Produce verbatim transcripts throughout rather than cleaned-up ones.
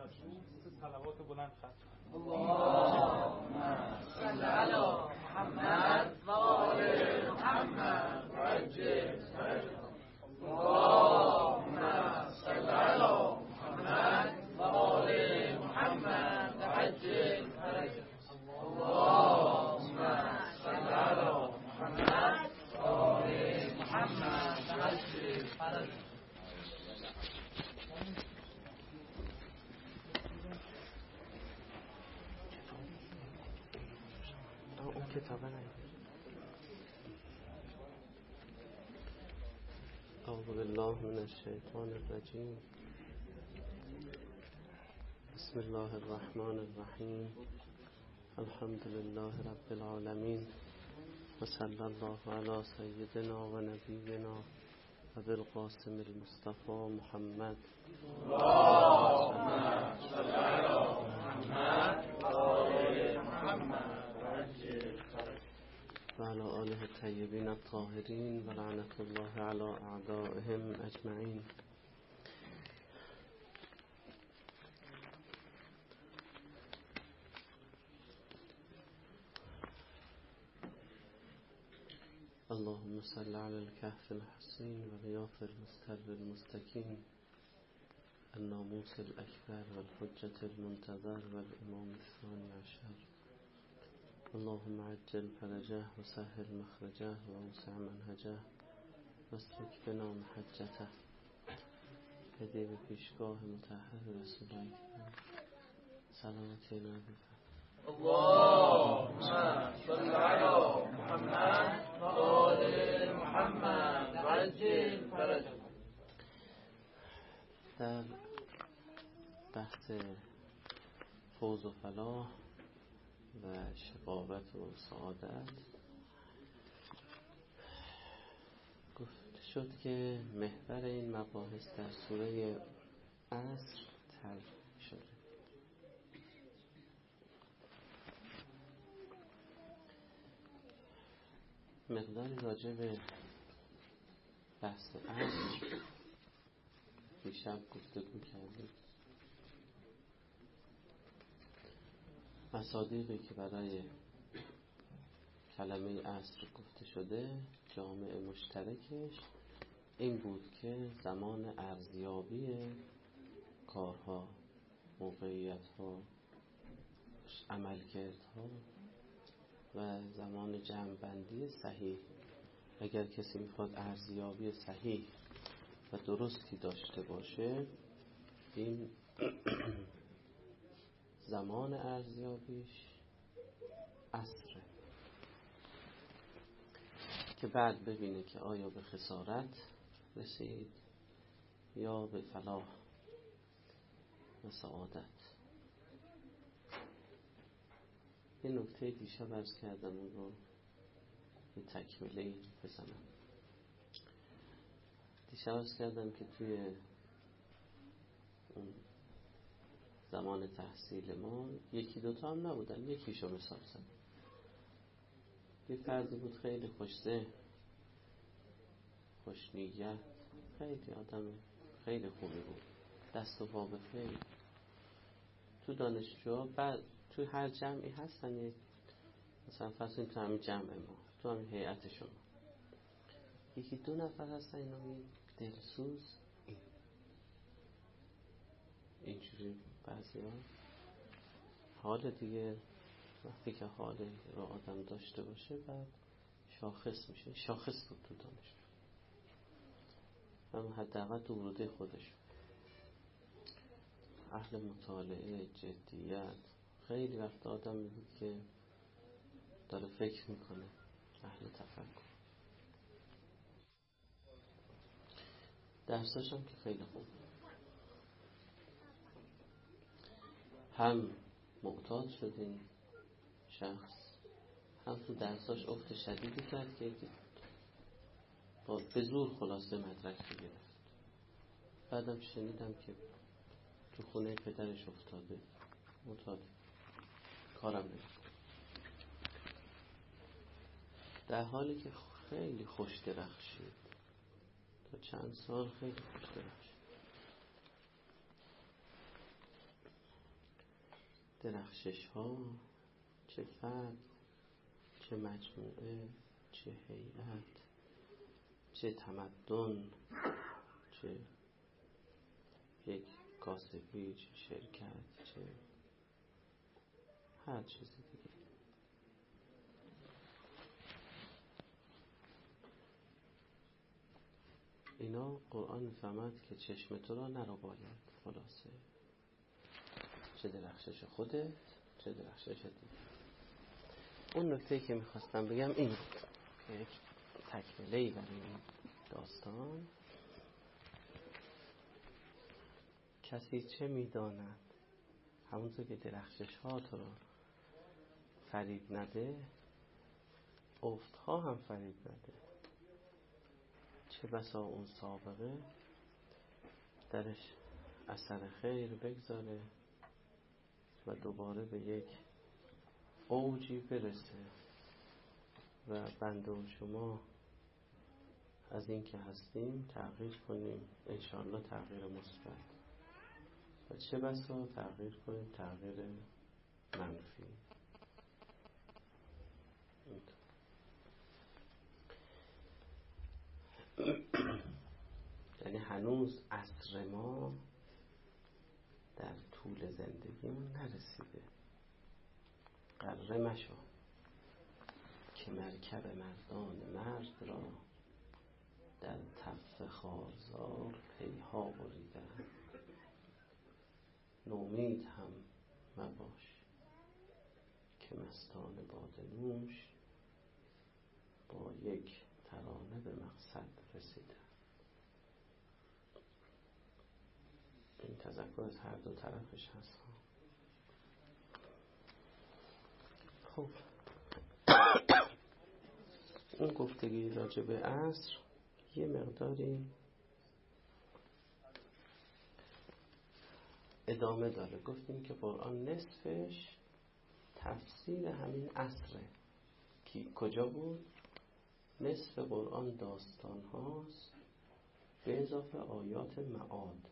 مشروع صلوات بلند ختم. اللهم صل علی محمد و آل محمد و عجل فرجهم. اللهم صل علی محمد و آل محمد و عجل فرجهم. اللهم صل علی محمد و آل محمد و عجل فرجهم. اون کتابه نه. اعوذ بالله من الشیطان الرجیم. بسم الله الرحمن الرحیم. الحمد لله رب العالمین و صلی الله علی سیدنا و نبینا و بالقاسم المصطفى محمد. اللهم صل علی محمد و آل محمد و علی آله الطیبین الطاهرین و لعنت الله علی اعدائهم اجمعین. اللهم صل علی الكهف الحسین و غیاث المستر المستکین الناموس الاکبر و الحجة المنتظر و الامام الثانی عشر. اللهم عجل فرجه و سهل مخرجه و اوسع منهجه و اسلک بنا محجته. هدیه به پیشگاه مطهر رسول اکرم صلوات نبی. اللهم صل علی محمد و آل محمد و عجل فرجهم. در بحث فوز و فلاح و شقاوت و سعادت گفته شد که محور این مباحث در سوره عصر طرح شده. مقداری راجع به بحث عصر دیشب گفتگو کردیم. مصادیقی که برای کلمه عصر گفته شده، جامع مشترکش این بود که زمان ارزیابی کارها، موقعیتها، عملکردها و زمان جمع‌بندی صحیح. اگر کسی میخواد ارزیابی صحیح و درستی داشته باشه، این زمان ارزیابیش عصره که بعد ببینه که آیا به خسارت رسید یا به فلاح و سعادت. این نکته دیشب عرض کردم، اون رو به تکمیلی بزنم. دیشب عرض کردم که توی اون زمان تحصیل ما یکی دوتا هم نبودن، یکیشو مثال زدم. یه فردی بود خیلی خوش‌ذهن، خوش‌نیت، خیلی آدم خیلی خوبی بود، دست و پا به خیر. تو دانشجوها بعد تو هر جمعی هستن، یه مثلا فرض کنید تو همین جمع ما، تو همین هیئت شما یکی دو نفر هستن اینا می دلسوز این اینجوری. بعضی ها حال دیگه وقتی که حال رو آدم داشته باشه بعد شاخص میشه. شاخص بود تو دانشجو، اما حداقل تو ورودی خودش اهل مطالعه، جدیت. خیلی وقت آدم میدید که داره فکر میکنه، اهل تفکر. درساش هم که خیلی خوب، هم معتاد شد این شخص، هم تو درساش افت شدیدی کرد که با به زور خلاصه مدرک گرفت. بعدم شنیدم که تو خونه پدرش افتاده، معتاد، کارم نمی‌کنه، در حالی که خیلی خوش درخشید. تا چند سال خیلی خوش درخشید. درخشش ها، چه فرد، چه مجموعه، چه هیئت، چه تمدن، چه یک کاسبی، چه شرکت، چه هر چیز دیگه. اینا قرآن میفهمد که چشم تو را نرو باید. خلاصه چه درخشش خودت، چه درخشش دیگه. اون نکته‌ای که میخواستم بگم این بود که یک تکمله‌ای برای این داستان. کسی چه میداند همونطور که درخشش ها تو را فریب نده، افت ها هم فریب نده. چه بسا اون سابقه درش اثر خیر بگذاره و دوباره به یک اوجی برسه و بنده و شما از این که هستیم تغییر کنیم، انشاءالله تغییر مثبت، و چه بسا تغییر کنیم تغییر منفی. یعنی هنوز عصر ما در طول زندگیمون نرسیده. قره مشو که مرکب مردان مرد را در تف خارزار پیها بریدن. نومید هم مباش که مستان باده نوش با یک ترانه به مقصد رسیدن. این تذکر از هر دو طرفش هست. خب اون گفتگی راجع به عصر یه مقداری ادامه داره. گفتیم که قرآن نصفش تفسیر همین عصره. کی کجا بود؟ نصف قرآن داستان هاست به اضافه آیات معاد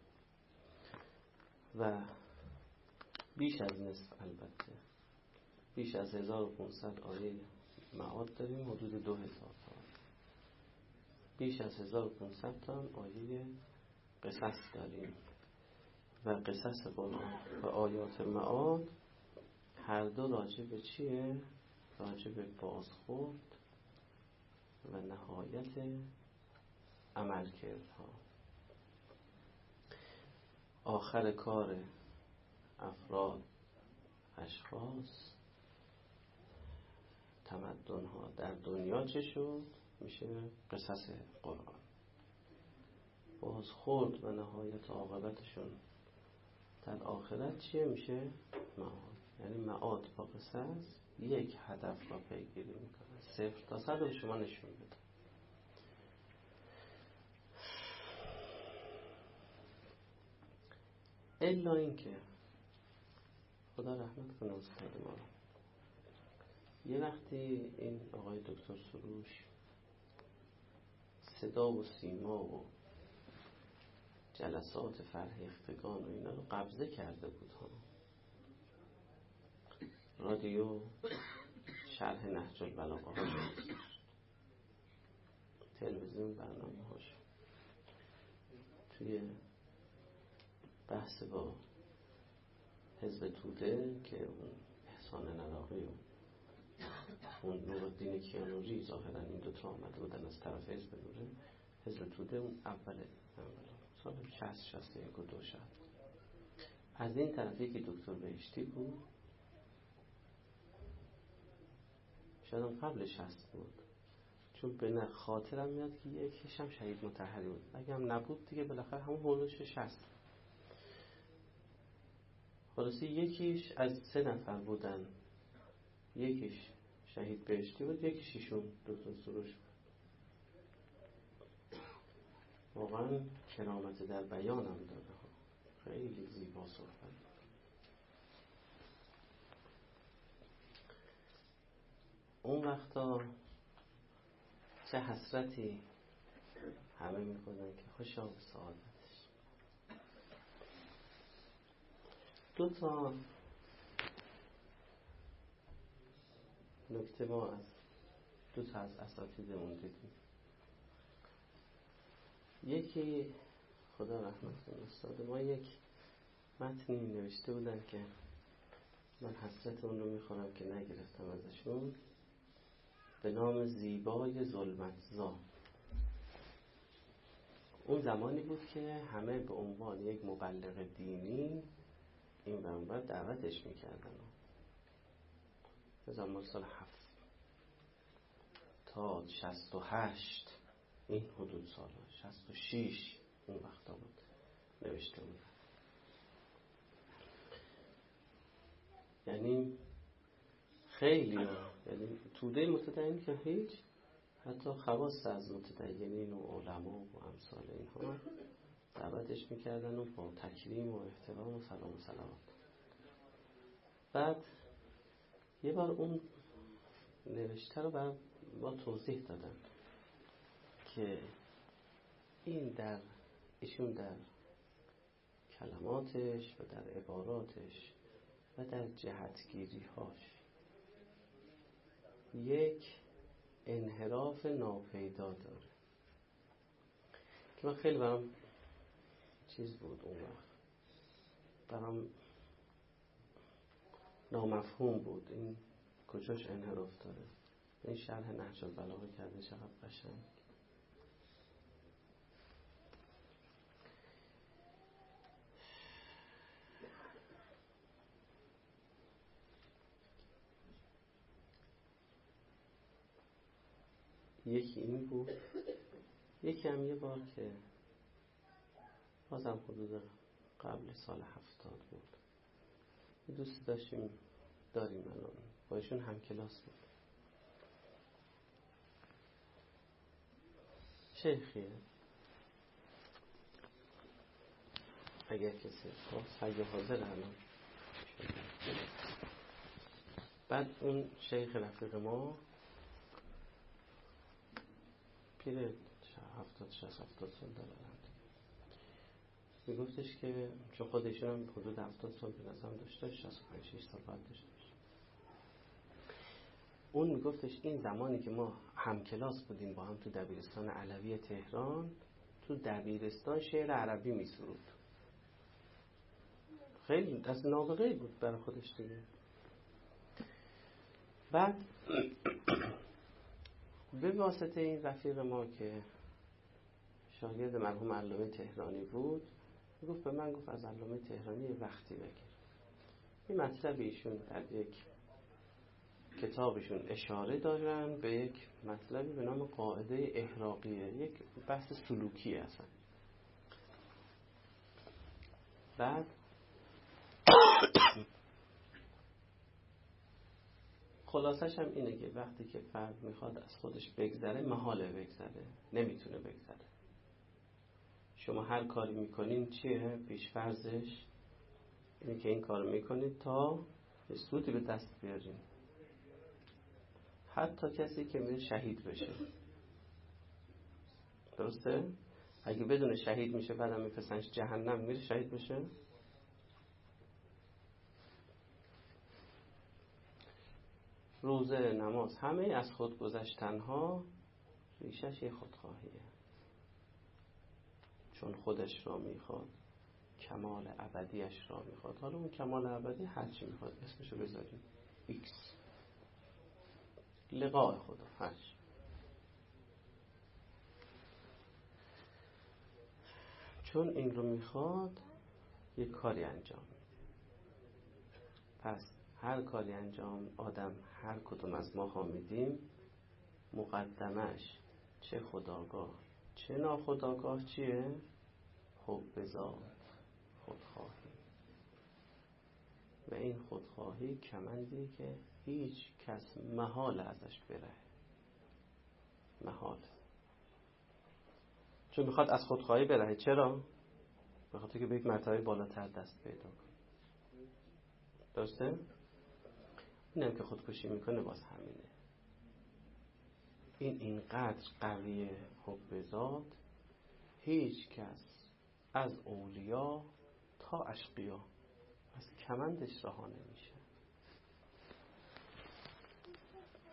و بیش از نصف، البته بیش از هزار و پانصد آیه معاد داریم، حدود دو هزار تا. بیش از هزار و پانصد تا هم آیه قصص داریم و قصص قرآن و آیات معاد هر دو راجع به چیه؟ راجع به بازخورد و نهایت عملکردها. آخر کار افراد، اشخاص، تمدن ها در دنیا چه شد؟ میشه قصص قرآن. بازخورد و نهایت عاقبتشون در آخرت چیه؟ میشه معاد. یعنی معاد با قصص یک هدف را پیگیری میکنه، صفر تا صد رو شما نشون بده. الا این که خدا رحمت کنه استاد ما، یه وقتی این آقای دکتر سروش صدا و سیما و جلسات فرهیختگان و اینا رو قبضه کرده بود ها. رادیو شرح نهج البلاغه هاش، تلویزیون برنامه هاش، توی بحث با حزب توده که اون احسان نراقی و اون نورالدین کیانوری ظاهرا این دوتا آمده بودن از طرف حزب نوره. حزب توده اون اوله سال شصت شصت و یک و دو شد. از این طرفی که دکتر بهشتی بود، شاید هم قبل شصت بود، چون به نه خاطرم میاد که یکیش هم شهید مطهری بود. اگه هم نبود دیگه بالاخره همون هولوش شصت. خلاصی یکیش از سه نفر بودن، یکیش شهید بهشتی بود، یکیش ایشون دکتر سروش بود. واقعا کرامت در بیانم داره، خیلی زیبا صحبت. اون وقتا چه حسرتی همه میکنن که خوشا به سعادتش. دو تا نکته ما از دو تا از اساتیدمون دیدیم. یکی خدا رحمت کنه استاد ما یک متنی نوشته بودن که من حسرت اون رو میخورم که نگرفتم ازشون، به نام زیبای ظلمتزا. اون زمانی بود که همه به عنوان یک مبلغ دینی این برانبر دعوتش میکردن. به زمان سال هفت تا شست و هشت این حدود سال شست و شیش اون وقتا بود نوشته بود. یعنی خیلی ها، یعنی توده متدینی که هیچ، حتی خواص از متدینین و علما و امثال اینها دعوتش میکردن و با تکریم و احترام و سلام و صلوات. بعد یه بار اون نوشته رو بر ما توضیح دادن که این در ایشون در کلماتش و در عباراتش و در جهتگیری هاش یک انحراف ناپیدا داره که من خیلی برام چیز بود اون وقت، برام نامفهوم بود این کجاش انحراف داره. این شرح نهج البلاغه کرده چقدر قشنگ. یکی این بود، یکی هم یه بار که بازم حدود قبل سال هفتاد بود، یه دوستی داشتیم داریم الان با ایشون هم کلاس بود، شیخیه اگر کسی خواست اگه حاضر الان. بعد اون شیخ رفیق ما پیره هفتاد شست هفتاد سال دارند، میگفتش که چون خودشون هم حدود هفتاد سال به نظرم داشته، شست و پنج شش سال بعد داشته، اون میگفتش این زمانی که ما هم کلاس بودیم با هم تو دبیرستان علوی تهران، تو دبیرستان شعر عربی میسرود. خیلی دست نابغه‌ای بود برای خودش دیگه. بعد به واسطه این رفیق ما که شاگرد مرحوم علامه تهرانی بود، گفت به من، گفت از علامه تهرانی وقتی بگیر. این مطلب ایشون در یک کتابشون اشاره دارن به یک مطلبی به نام قاعده احراقیه، یک بحث سلوکی اصلا. بعد خلاصش هم اینه که وقتی که فرد میخواد از خودش بگذره، محاله بگذره، نمیتونه بگذره. شما هر کاری میکنین چیه؟ پیش‌فرضش اینه که این کار میکنید تا سودی به دست بیارین. حتی کسی که میره شهید بشه، درسته؟ اگه بدون شهید میشه بعدم میفرستنش جهنم، میره شهید بشه؟ روزه، نماز، همه از خود گذشتنها ریشش یه خودخواهیه. چون خودش را میخواد، کمال ابدیش را میخواد. حالا اون کمال ابدی هرچی میخواد اسمشو بذاریم ایکس، لقاء خدا، هرچی. چون این رو میخواد یک کاری انجام میده. پس هر کاری انجام آدم هر کدوم از ما ها میدیم، مقدمش چه خودآگاه چه ناخودآگاه چیه؟ حب ذات، خودخواهی. و این خودخواهی کمندی که هیچ کس محال ازش بره، محال. چون میخواد از خودخواهی بره. چرا؟ بخاطر که به یک مرتبه بالاتر دست پیدا کنه. درسته؟ اینم که خودکشی میکنه باز همینه. این اینقدر قویه حب ذات، هیچ کس از اولیا تا اشقیا از کمندش رها نمیشه.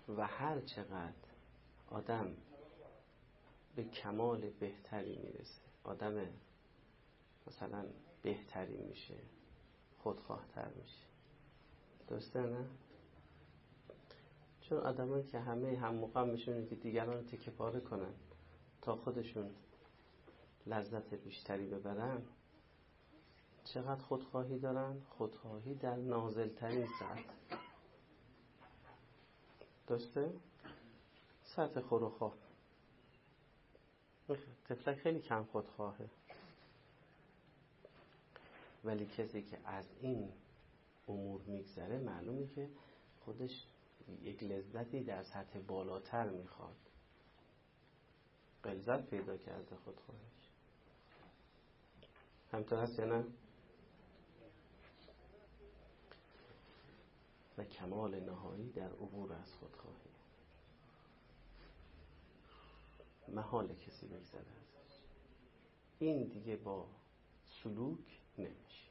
و هر چقدر آدم به کمال بهتری میرسه، آدم مثلا بهتری میشه، خودخواهتر میشه. درسته نه؟ چون آدمایی که همه هم مقام میشونه که دیگران تکه پاره کنن تا خودشون لذت بیشتری ببرن، چقدر خودخواهی دارن؟ خودخواهی در نازلترین سطح. درسته؟ سطح خور و خواب. طفلک خیلی کم خودخواهه، ولی کسی که از این امور میگذره معلومه که خودش یک لذتی در سطح بالاتر میخواد. غلظت پیدا کرده خودخواهش. همطور هست یا نه؟ و کمال نهایی در عبور از خودخواهی. محال کسی بگذره ازش. این دیگه با سلوک نمیشه.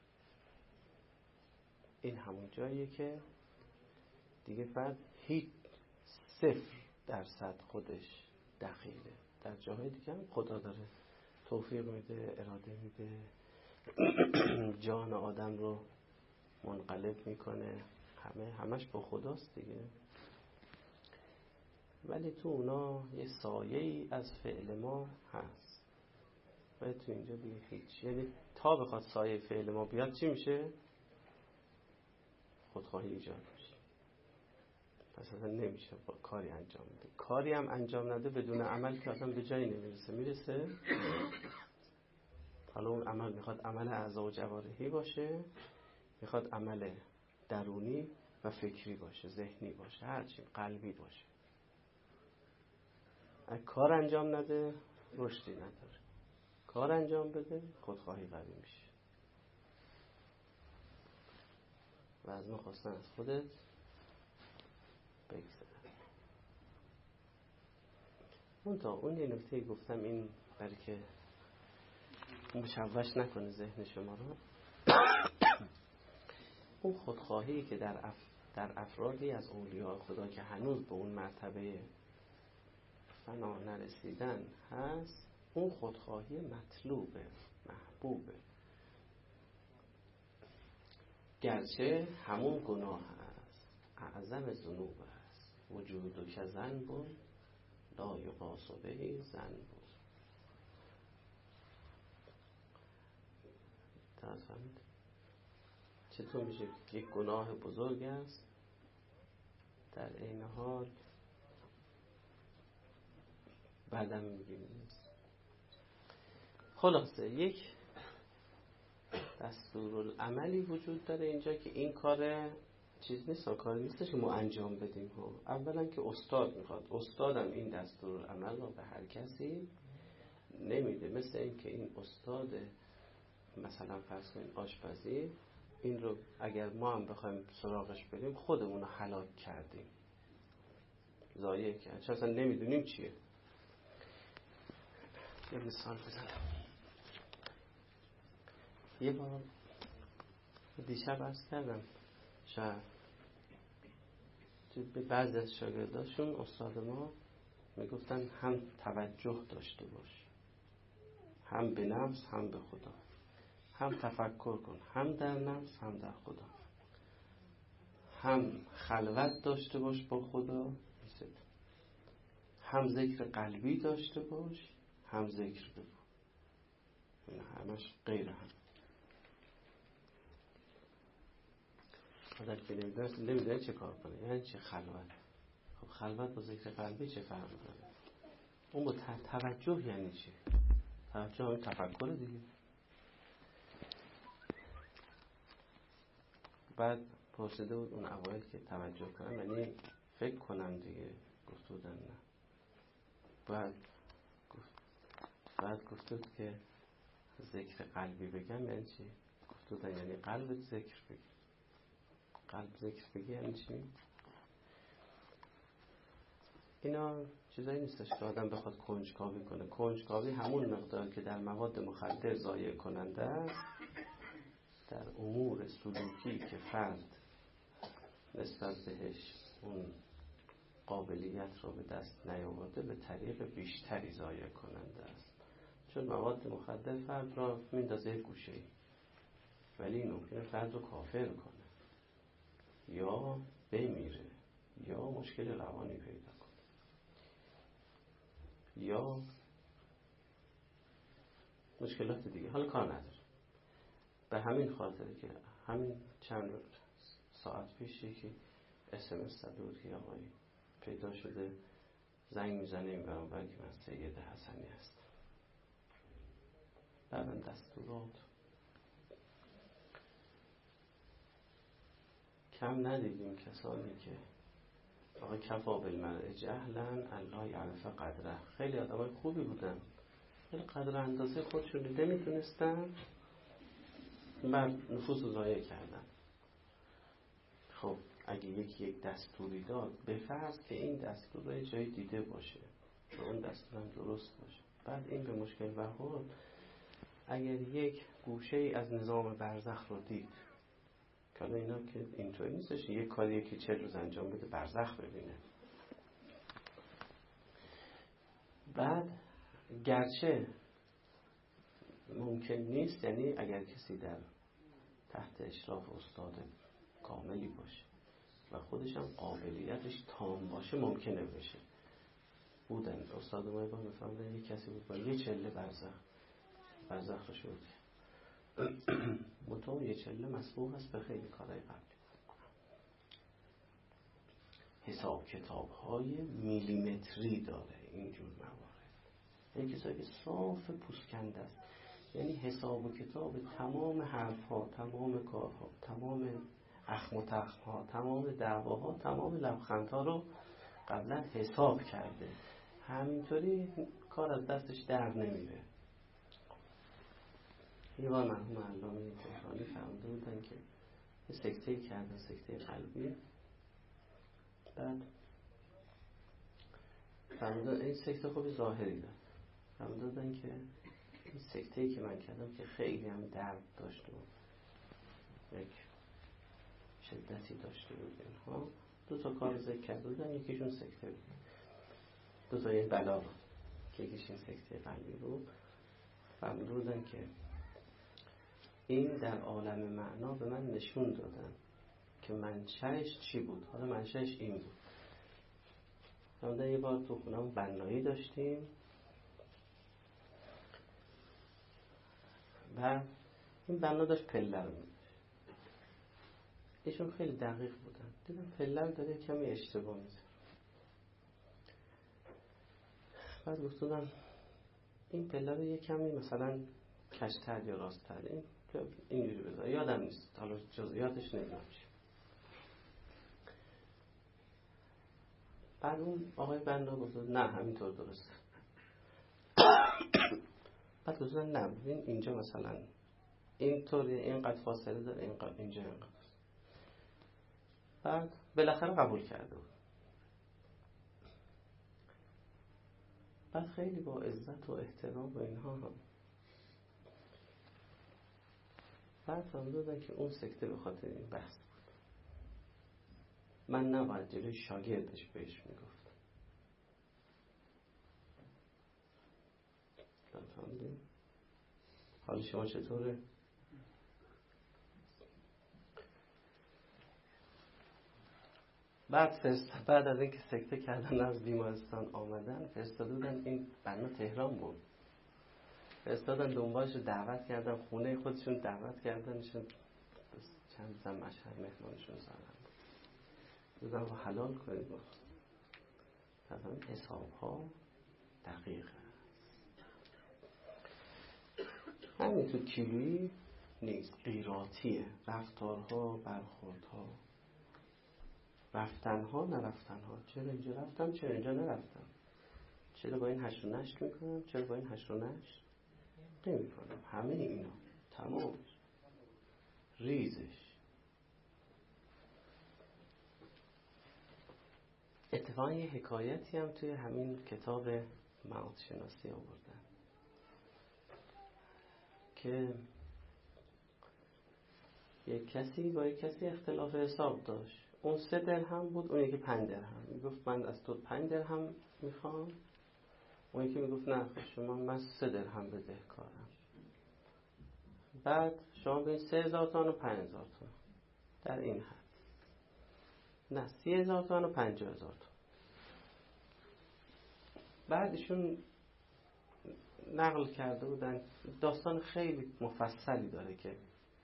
این همون جاییه که دیگه فرد هیچ صفر درصد خودش دخیله. در جاهای دیگه هم خدا داره توفیق میده، اراده میده، جان آدم رو منقلب میکنه، همه همش با خداست دیگه. ولی تو اونا یه سایه‌ای از فعل ما هست و تو اینجا دیگه هیچ. یعنی تا بخواد سایه فعل ما بیاد چی میشه؟ خودخواهی ایجاد میشه. پس اصلا نمیشه با کاری انجام بده. کاری هم انجام نده بدون عمل که اصلا به جایی نمیرسه. میرسه؟ حالا اون عمل میخواد عمل اعضا و جوارحی باشه، میخواد عمل درونی و فکری باشه، ذهنی باشه، هرچی، قلبی باشه. اگه کار انجام نده رشدی نداره. کار انجام بده خودخواهی قوی میشه. و از ما خواستن از خودت بگذره. اون تا اون یه نکته گفتم این برای که مشوش نکنه ذهن شما رو. اون خودخواهی که در اف... در افرادی از اولیاء خدا که هنوز به اون مرتبه فنا نرسیدن هست، اون خودخواهی مطلوبه، محبوبه، گرچه همون گناه هست، اعظم ذنوب هست. وجود که ذنب لا یقاس به ذنب. تفهمید؟ چطور میشه یک گناه بزرگ است در عین حال بعدم میگیم نیست. خلاصه یک دستورالعملی وجود داره اینجا که این کار چیز نیست، کار نیستش که ما انجام بدیم ها. اولا که استاد میخواد، استادم این دستورالعمل رو به هر کسی نمیده. مثل این که این استاد مثلا فرض کنید آشپزی، این رو اگر ما هم بخوایم سراغش بریم خودمون رو هلاک کردیم، ضایع کردیم، چون اصلا نمیدونیم چیه. یه مثال بزنم. یه بار دیشب عرض کردم شاید به بعضی از شاگرداشون استاد ما میگفتن هم توجه داشته باش، هم به نفس هم به خدا، هم تفکر کن، هم در نفس هم در خدا، هم خلوت داشته باش با خدا، هم ذکر قلبی داشته باش، هم ذکر بگو. این همش غیر هم. آدم که نمیدونه نمیدونه چه کار کنه. یعنی چه خلوت؟ خب خلوت با ذکر قلبی چه فرق داره؟ اون با توجه یعنی چی؟ توجه همین تفکر دیگه. بعد پرسیده بود اون اوایل که توجه کنم یعنی فکر کنم دیگه. گفت بودن نه. بعد گفت بعد گفت بود که ذکر قلبی بگم یعنی چی؟ گفت بودن یعنی قلبت ذکر بگی. قلب ذکر بگی یعنی چی؟ اینا چیزایی نیستش که آدم بخواد کنجکاوی کنه. کنجکاوی همون مقدار که در مواد مخدر ضایع کننده است، در امور سلوکی که فرد نسبت بهش اون قابلیت رو به دست نیاورده به طریق بیشتری ضایع کننده است. چون مواد مخدر فرد را میندازه گوشه‌ای، ولی این ممکنه فرد رو کافر کنه یا بمیره یا مشکل روانی پیدا کنه یا مشکلات دیگه. حالا کار نداره. به همین خاطر که همین چند ساعت پیش یکی اس ام اس داد بود که آقایی پیدا شده زنگ میزنه این برانور که من سید حسنی هستم. بعدم دستورات کم ندیدیم کسانی که آقا کفا بالمرء جهلا الله یعرف قدره. خیلی آدمای خوبی بودن، ولی قدر اندازه خودشون رو نمیتونستن، بعد نفوس رو ضایع کردن. خب اگه یکی یک دستوری داد، به فرض که این دستور رو جایی دیده باشه و اون دستور هم درست باشه، بعد این به مشکل برخورد. اگر یک گوشه ای از نظام برزخ رو دید، که اینا که اینطوری نیستش یک کاری که چه روز انجام بده برزخ ببینه، بعد گرچه ممکن نیست، یعنی اگر کسی در تحت اشراف استاد کاملی باشه و خودش هم قابلیتش تام باشه ممکنه بشه. بودن استاد ما با میفهمدن یک کسی بود با یه چله برزخ برزخ رو شد مطمئن یه چله مسبوق هست به خیلی کارهای قبلی. حساب کتاب های میلیمتری داره اینجور موارد. این کسایی که صاف پوسکنده است، یعنی حساب و کتاب تمام حرف ها، تمام کارها، تمام اخم و تخم ها، تمام دعواها، تمام لبخند ها رو قبلا حساب کرده. همینطوری کار از دستش در نمیره. یه بار مرحوم علامه تهرانی فرموده بودن که یه سکته کردن، سکته قلبی. بعد فرموده این سکته خوبی ظاهری داد. فرموده بودن که این سکته‌ای که من کردم که خیلی هم درد داشت و یک شدتی داشته بود اینها. دو تا کار ذکر کرده بودن، یکیشون سکته بود، دو تا یه بلا بود که یکیش این سکته قلبی بود. فرموده بودن که این در عالم معنا به من نشون دادن که منشأش چی بود. حالا منشأش این بود. فرموده یه بار تو خونم بنایی داشتیم و این بنا داشت پله رو می‌داشت. ایشون خیلی دقیق بودن، دیدم پله رو داره کمی اشتباه میزه. بعد گفتم این پله رو یه کمی مثلا کشتر یا راست‌تر این اینجوری بذار، یادم نیست حالا جزئیاتش نمیدونم چی. بعد اون آقای بنا گفت نه همینطور درسته. بعد گفتن نه ببین اینجا مثلا اینطوری اینقدر فاصله داره، اینقدر اینجا اینقدر. بعد بالاخره قبول کرده بود. بعد خیلی با عزت و احترام و اینها هم بعد فهمیدن که اون سکته به خاطر این بحث بود. من نباید جلوی شاگردش بهش میگفت. فهمیدین؟ حال شما چطوره؟ بعد فرست بعد از اینکه سکته کردن از بیمارستان آمدن فرستاده بودن، این بنا تهران بود، فرستادن دنبالش دعوت کردن خونه خودشون، دعوت کردنشون چند زن مشهد مهمانشون زدن بودن و حلال کنید. تمام حساب ها دقیق همین تو کیلویی نیست، قیراتیه. رفتارها، برخوردها، رفتنها، نرفتنها. چرا اینجا رفتم، چرا اینجا نرفتم، چرا با این هشت و نشت میکنم، چرا با این هشت و نشت نمی کنم. همه اینا تمامش ریزش. اتفاقا یه حکایتی هم توی همین کتاب معاد شناسی آوردن که یک کسی با یک کسی اختلاف حساب داشت، اون سه درهم بود، اون یکی پنج درهم. میگفت من از تو پنج درهم میخوام، اون یکی میگفت نه خب شما من سه درهم بدهکارم. بعد شما به سه هزار تومان و پنج هزار تومان در این حد، نه سی هزار تومان و پنجاه هزار تومان. بعد ایشون نقل کرده بودن، داستان خیلی مفصلی داره که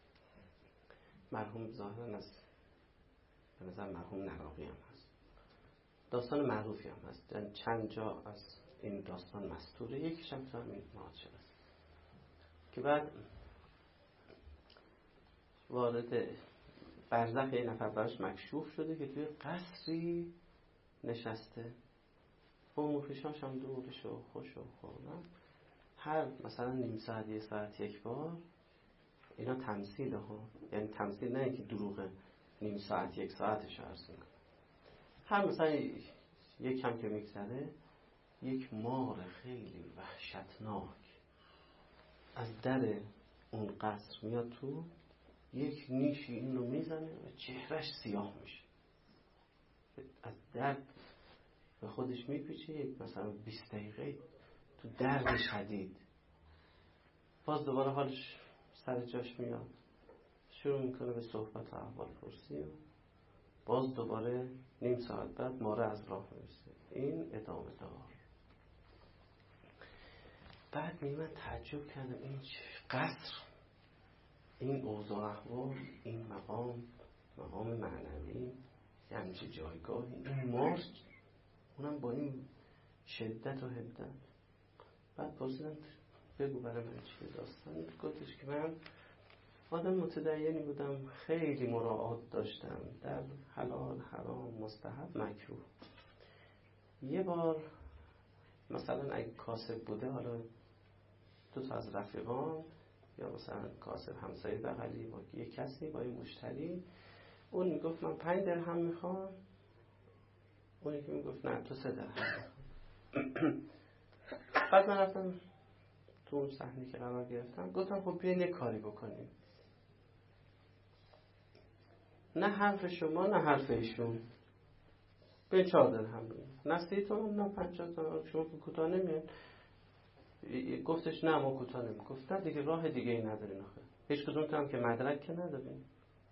مرحوم ظاهرا از به نظر مرحوم نراقی هم هست، داستان معروفی هم هست، یعنی چند جا از این داستان مستوره، یکیش هم تو همین ماجرا است که بعد وارد برزخ یه نفر براش مکشوف شده که توی قصری نشسته، امورفشاش هم دورش و خوش و خوردن، هر مثلا نیم ساعت یه ساعت یک بار، اینا تمثیل ها، یعنی تمثیل نه اینکه دروغه، نیم ساعت یک ساعتش عرض میکنه، هر مثلا یک کم که میگذره یک مار خیلی وحشتناک از در اون قصر میاد تو، یک نیشی این رو میزنه و چهرش سیاه میشه، از درد به خودش میپیچه، یک مثلا بیست دقیقه تو درد شدید. باز دوباره حالش سر جاش میاد، شروع میکنه به صحبت و احوال پرسی و باز دوباره نیم ساعت بعد ماره از راه میرسه. این ادامه دار. بعد می من تعجب کردم این قصر، این اوضاع احوال، این مقام مقام معنوی، یه همچه جایگاهی، این مارس اونم با این شدت و حدت. بعد پرسیدم بگو برای من چیه داستان؟ گفتش که من آدم متدینی بودم، خیلی مراعات داشتم در حلال، حرام، مستحب، مکروه. یه بار مثلا اگه کاسب بوده، حالا دو تا از رفیقان یا مثلا کاسب همسایه بغلی با یه کسی با یه مشتری، اون میگفت من پنج درهم میخوام، اون یکی میگفت نه تو سه درهم. بعد من رفتم تو اون صحنه که قرار گرفتم، گفتم خب بیاین یه کاری بکنیم، نه حرف شما نه حرف ایشون، بیاین چهار درهم بگیم، نه سی تومن نه پنجاه تومن، شما که کوتاه نمیاد. گفتش نه ما کوتاه نمی. گفت نه دیگه راه دیگه ای ندارین آخه، هیچ کدوم هم که مدرک که ندارین،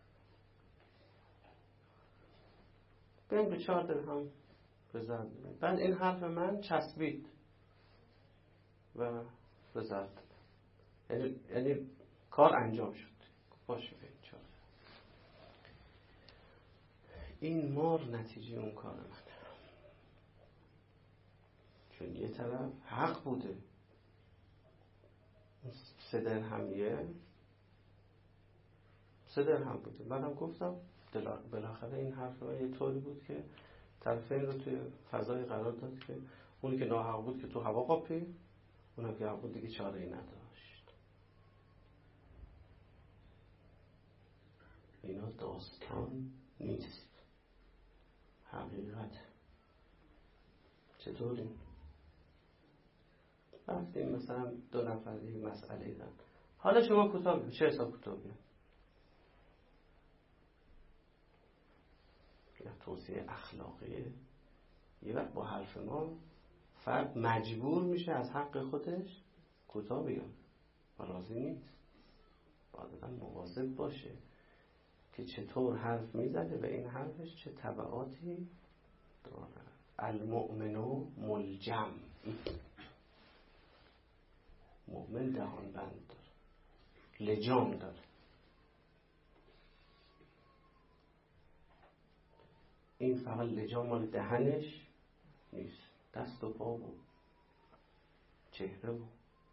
بیاین به چهار درهم بزن. بعد این حرف من چسبید و بزرد، یعنی یعنی کار انجام شد. باشه بیاین چهار. این مار نتیجه اون کار من، چون یه طرف حق بوده، سه درهمیه سه درهم بوده. منم گفتم بالاخره این حرف من یه طوری بود که طرفین رو توی فضای قرار داد که اونی که ناحق بود که تو هوا قاپی، اونم که حق بود دیگه چاره ای نداشت. اینا داستان نیست، حقیقت. چطوری؟ رفتیم مثلا دو نفر یک مسئله دارن، حالا شما کوتاه بگید، چه حساب کوتاه بگید؟ یا توصیه اخلاقیه. یه وقت با حرف ما فرد مجبور میشه از حق خودش کوتاه بگه و راضی نیست. باید آدم مواظب باشه که چطور حرف میزنه و این حرفش چه تبعاتی داره. المؤمن ملجم، مؤمن دهان بند داره، لجام داره. این فقط لجام مال دهنش نیست، دست و پا و چهره و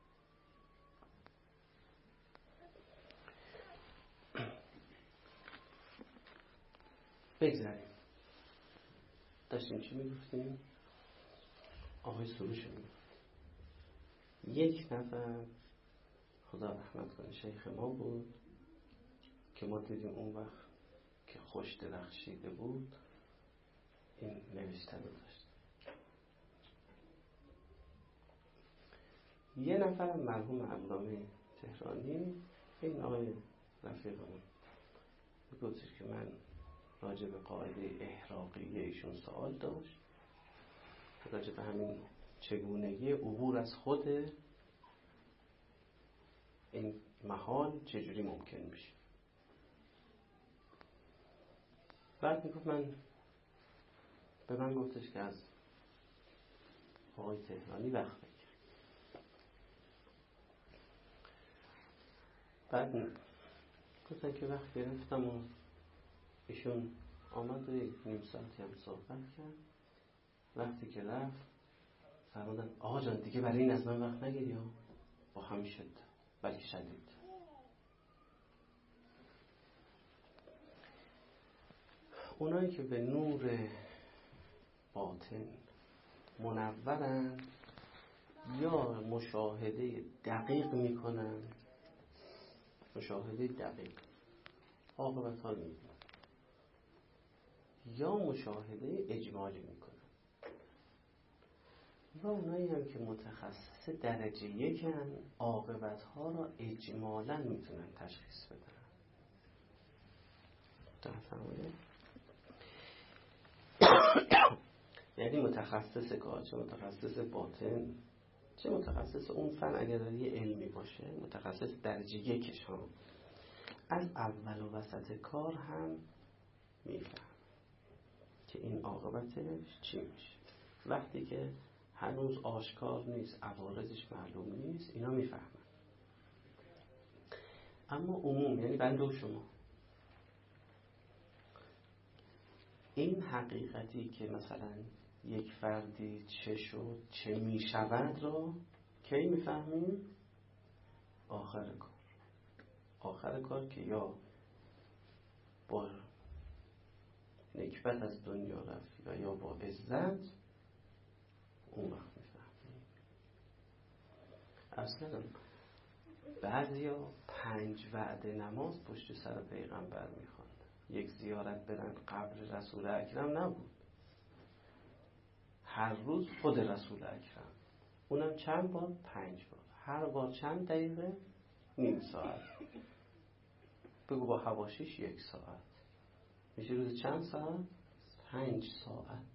بگذاریم. داشتیم چی میگفتیم؟ آقای سروش میگفت یک نفر، خدا رحمت کنه، شیخ ما بود که ما دیدیم اون وقت که خوش درخشیده بود، این نوشته رو داشت. یه نفر مرحوم علامه تهرانی، این آقای رفیقمون، گفتش که من راجع به قاعده احراقی ایشون سوال داشت، راجع به همین چگونگی عبور از خود این محال چجوری ممکن میشه. بعد میگفت من به من گفتش که از آقای تهرانی وقت بگیر. بعد گفتن که وقت گرفتم و ایشون آمد و یک نیم ساعتی هم صحبت کرد. وقتی که رفت فرمودن آقا جان دیگه برای این از من وقت نگیری ها، با همین شد بلکه شدید. اونایی که به نور باطن منورن یا مشاهده دقیق میکنن، مشاهده دقیق عاقبت ها میبینن، یا مشاهده اجمالی میکنن، یا اونایی هم که متخصص درجه یکن عاقبت ها را اجمالا میتونن تشخیص بدن. یعنی متخصص کار، چه متخصص باطن چه متخصص اون فن، اگر داره یه علمی باشه متخصص درجه یکش هم از اول و وسط کار هم میفهم که این عاقبتش چی میشه. وقتی که هنوز آشکار نیست، عوارضش معلوم نیست، اینا میفهمن. اما عموم یعنی بنده و شما این حقیقتی که مثلا یک فردی چه شد چه میشود را کی میفهمیم؟ آخر کار. آخر کار که یا با نکبت از دنیا رفت و یا با عزت، اون وقت میفهمیم. اصلا بعضی ها پنج وعده نماز پشت سر پیغمبر میخواند. یک زیارت برن قبر رسول اکرم نبود، هر روز خود رسول اکرم، اونم چند بار؟ پنج بار. هر بار چند دقیقه؟ نیم ساعت. بگو با حواشیش یک ساعت، میشه روز چند ساعت؟ پنج ساعت.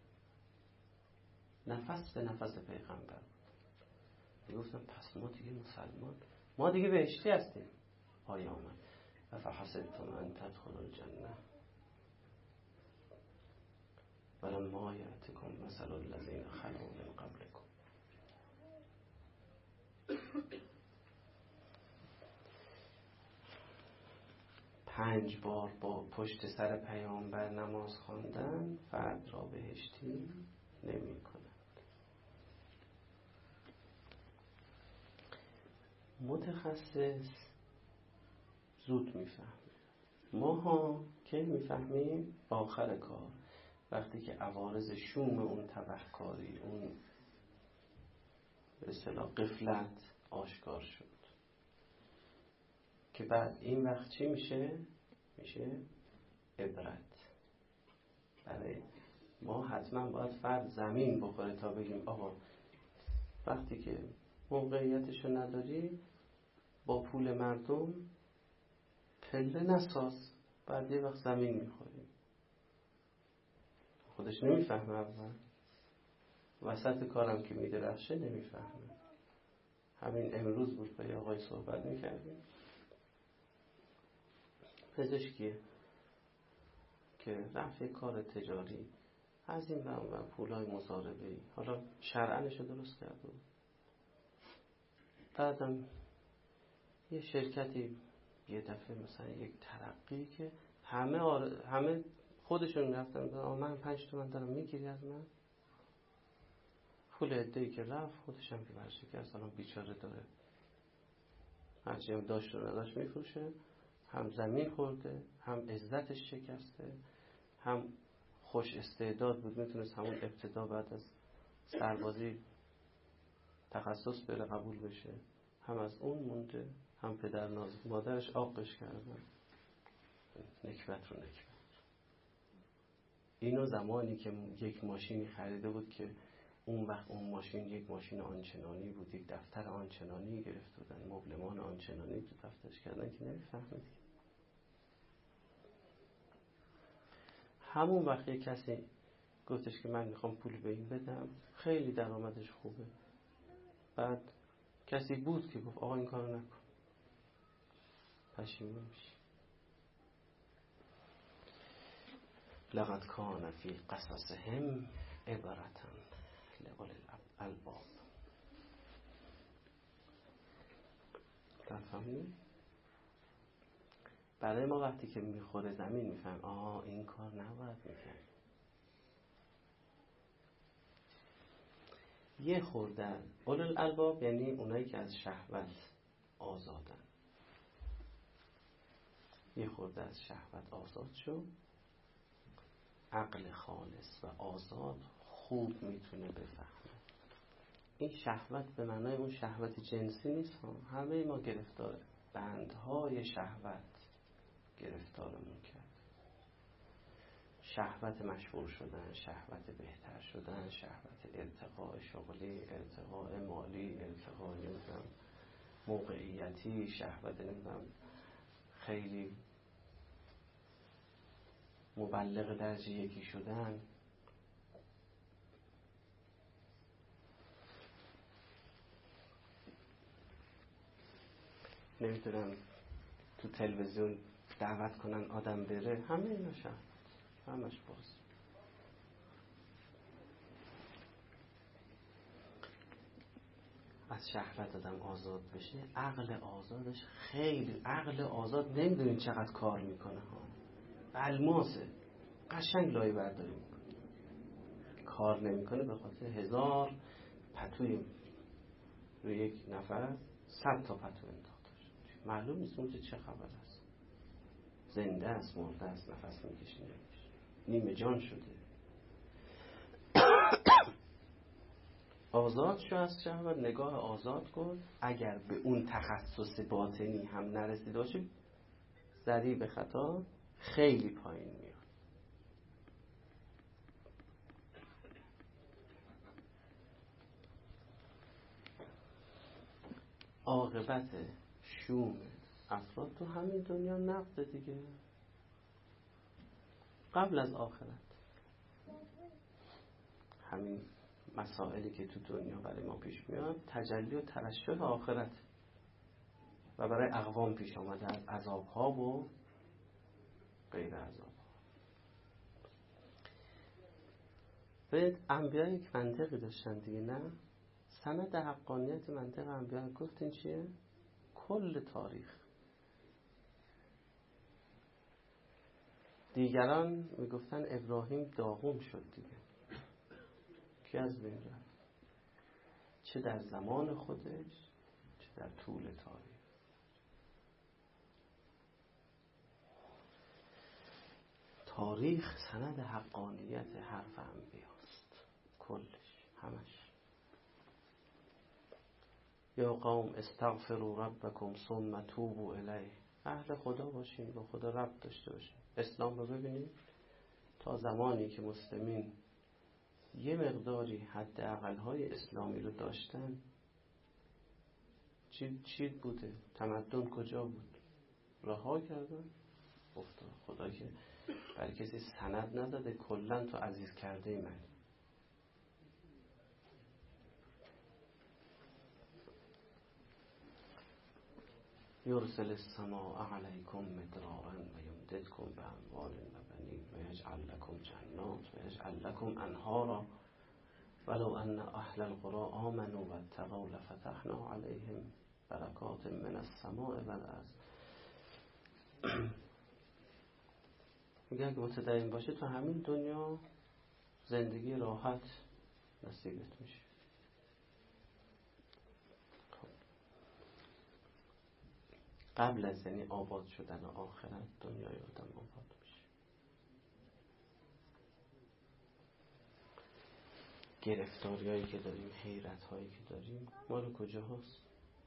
نفس به نفس پیغمبر. گفتم پس ما دیگه مسلمان، ما دیگه بهشتی هستیم. آیه آمد و فحسبتم ان تدخلوا الجنه ولما یأتکم مثل الذین خلوا من قبلکم. پنج بار با پشت سر پیامبر نماز خواندن فرد را بهشتی نمی کند. متخصص زود میفهمه. ما ها کی میفهمیم؟ آخر کار، وقتی که عوارض شوم اون تبهکاری، اون به اصطلاح غفلت آشکار شد، که بعد این وقت چی میشه؟ میشه عبرت. برای ما حتما باید فرد زمین بخوره تا بگیم آقا وقتی که موقعیتشو نداری با پول مردم پله نساز، بعد یه وقت زمین میخوریم. خودش نمیفهمه، اول وسط کارم که میدرخشه نمیفهمه. همین امروز بود با یه آقای صحبت میکردیم، پزشکیه که رفت کار تجاری از این و پولای مضاربه‌ای، حالا شرعنشو درست کرده بود. بعدم یه شرکتی یه دفعه مثلا یک ترقی که همه آر... همه خودشون رفتن آ من پنج تومن دارم میگیری از من، پول عده‌ای که رفت خودش هم که ورشکست، الان بیچاره داره هرچی هم داشت و نداشت میفروشه، هم زمین خورده، هم عزتش شکسته، هم خوش استعداد بود میتونست همون ابتدا بعد از سربازی تخصص بره قبول بشه، هم از اون مونده، هم پدر ناز مادرش آقش کردن. نکبت رو نکبت. اینو زمانی که یک ماشینی خریده بود که اون وقت اون ماشین یک ماشین آنچنانی بود، یک دفتر آنچنانی گرفت بودن، مبلمان آنچنانی تو دفترش کردن که نمیفهمید. همون وقت یک کسی گفتش که من میخوام پول به این بدم، خیلی درآمدش خوبه، بعد کسی بود که گفت آقا این کارو نکن، پشیمون میشی. لقد کان فی قصصهم عبرة لأولی الالباب. تفهمید؟ برای ما وقتی که میخوره زمین میفهم آها این کار نباید میکرد. یه خورده اول الالباب یعنی اونایی که از شهوت آزادن، یه خورده از شهوت آزاد شو، عقل خالص و آزاد خوب میتونه بفهمه. این شهوت به معنای اون شهوت جنسی نیست ها. همه ما گرفتار بندهای شهوت گرفتارمون کرد. شهوت مشهور شدن، شهوت بهتر شدن، شهوت ارتقاء شغلی، ارتقاء مالی، ارتقاء نمیدونم موقعیتی، شهوت نمیدونم خیلی مبلغ درجه یکی شدن. نمیدونم تو تلویزیون دعوت کنن آدم بره، همه اینا شهوت، همش باز. از شهوت آدم آزاد بشه، عقل آزادش خیلی، عقل آزاد نمیدونین چقدر کار میکنه ها. الماسه قشنگ لایه برداری میکنه، کار نمیکنه به خاطر هزار پتوی روی یک نفر صد تا پتو انداخته شد، معلوم نیست اونجا چه خبر است، زنده است مرده است، نفس میکشه نمیکشه، نیمه جان شده. آزاد شو از شهوت، نگاه آزاد کن. اگر به اون تخصص باطنی هم نرسیده باشه، ضریب خطا خیلی پایین میاد. عاقبت شوم افراد تو همین دنیا نقد دیگه، قبل از آخرت. همین مسائلی که تو دنیا برای ما پیش میاد تجلی و ترشح آخرت و برای اقوام پیش آمده از عذابها و غیر عذاب. به انبیا یک منطقی داشتن دیگه، نه؟ سند حقانیت منطق انبیا گفتین چیه؟ کل تاریخ. دیگران میگفتن ابراهیم داغون شد دیگه، کی از بین رفت؟ چه در زمان خودش چه در طول تاریخ. تاریخ سند حقانیت حرف انبیاست، کلش، همش. یا قوم استغفروا ربکم ثم توبوا الیه. اهل خدا باشین، با خدا رب داشته باشین. اسلام رو ببینید تا زمانی که مسلمین یه مقداری حداقل‌های اسلامی رو داشتن، چی چی بوده؟ تمدن کجا بود؟ رها کردن. گفت خدا که برای کسی سند نداده، کلا تو عزیز کرده من. یرسل السماء علیکم مدرارا و یمددکم باموال و بنین و یجعل لکم جنات و یجعل لکم انهارا ولو ان اهل القرى آمنوا واتقوا لفتحنا علیهم برکات من السماء والارض. میگه اگه متدین باشه تو همین دنیا زندگی راحت نصیبت میشه. قبل از یعنی آباد شدن آخرت دنیای آدم آباد میشه. گرفتاری هایی که داریم، حیرت هایی که داریم مال کجا هست؟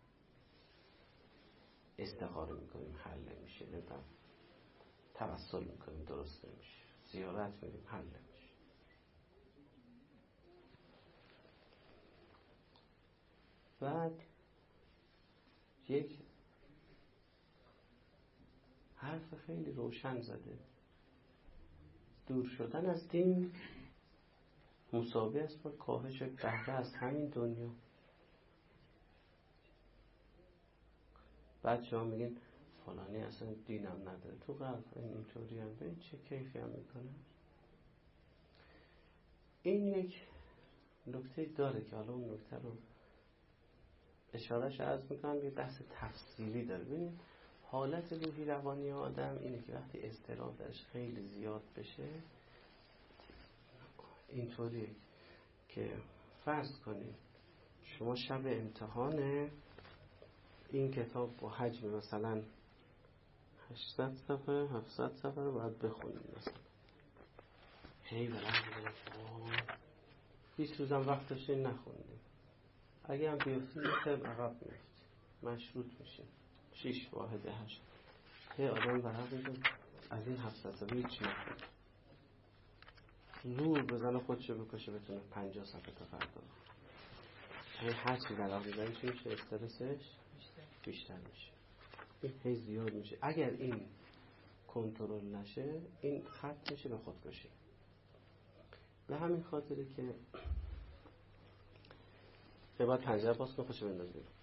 استخاره میکنیم حل نمیشه، نمیدونم توسل میکنیم درست نمیشه، زیارت میریم حل نمیشه. بعد یک حرف خیلی روشن زده، دور شدن از دین مساوی است با کاهش بهره از همین دنیا. بعد شما میگین فلانی اصلا دینم نداره، تو قلب اینطوری هم ببین چه کیفی هم میکنه. این یک نکته داره که حالا اون نکته رو اشارهش عرض میکنم، یه بحث تفصیلی داره. ببینید حالت روحی روانی آدم اینه که وقتی اضطراب درش خیلی زیاد بشه، اینطوری که فرض کنید شما شب امتحانه این کتاب با حجم مثلا هشتصد صفحه هفتصد صفحه رو باید بخونید مثلا، هی برم هیچ روزم وقت داشتین نخوندیم، اگه هم بیفتید مثل عقب میفتید، مشروط میشین شیش واحد هشت، هی آدم برم میگه از این هفتصد صفحه هیچ نخونید، زور بزنه خودشو بکشه بتونه پنجاه صفحه تا فردا. هی هر چی در آقیدن چی میشه؟ استرسش بیشتر میشه، این هی زیاد میشه. اگر این کنترل نشه این خط میشه به خودکشی. به همین خاطره که که باید پنجره باز کنه خودشو بندازه بیرون.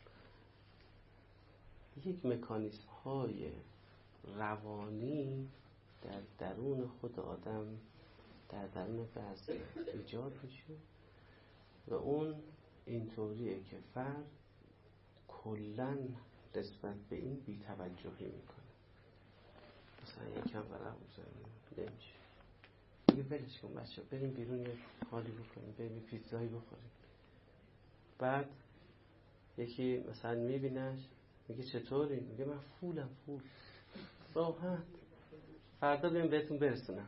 یک مکانیسم های روانی در درون خود آدم، در درون بعضی ایجاد میشه و اون اینطوریه که فرد کلن نسبت به این بی‌توجهی میکنه. مثلا یکم ورق بزنیم نمیشه، میگه ولش کن بچه بریم بیرون یه حالی بکنیم، بریم پیتزایی بخوریم. بعد یکی مثلا میبینش میگه چطوری؟ میگه من فولم فول راحت، فردا بریم بهتون برسونم.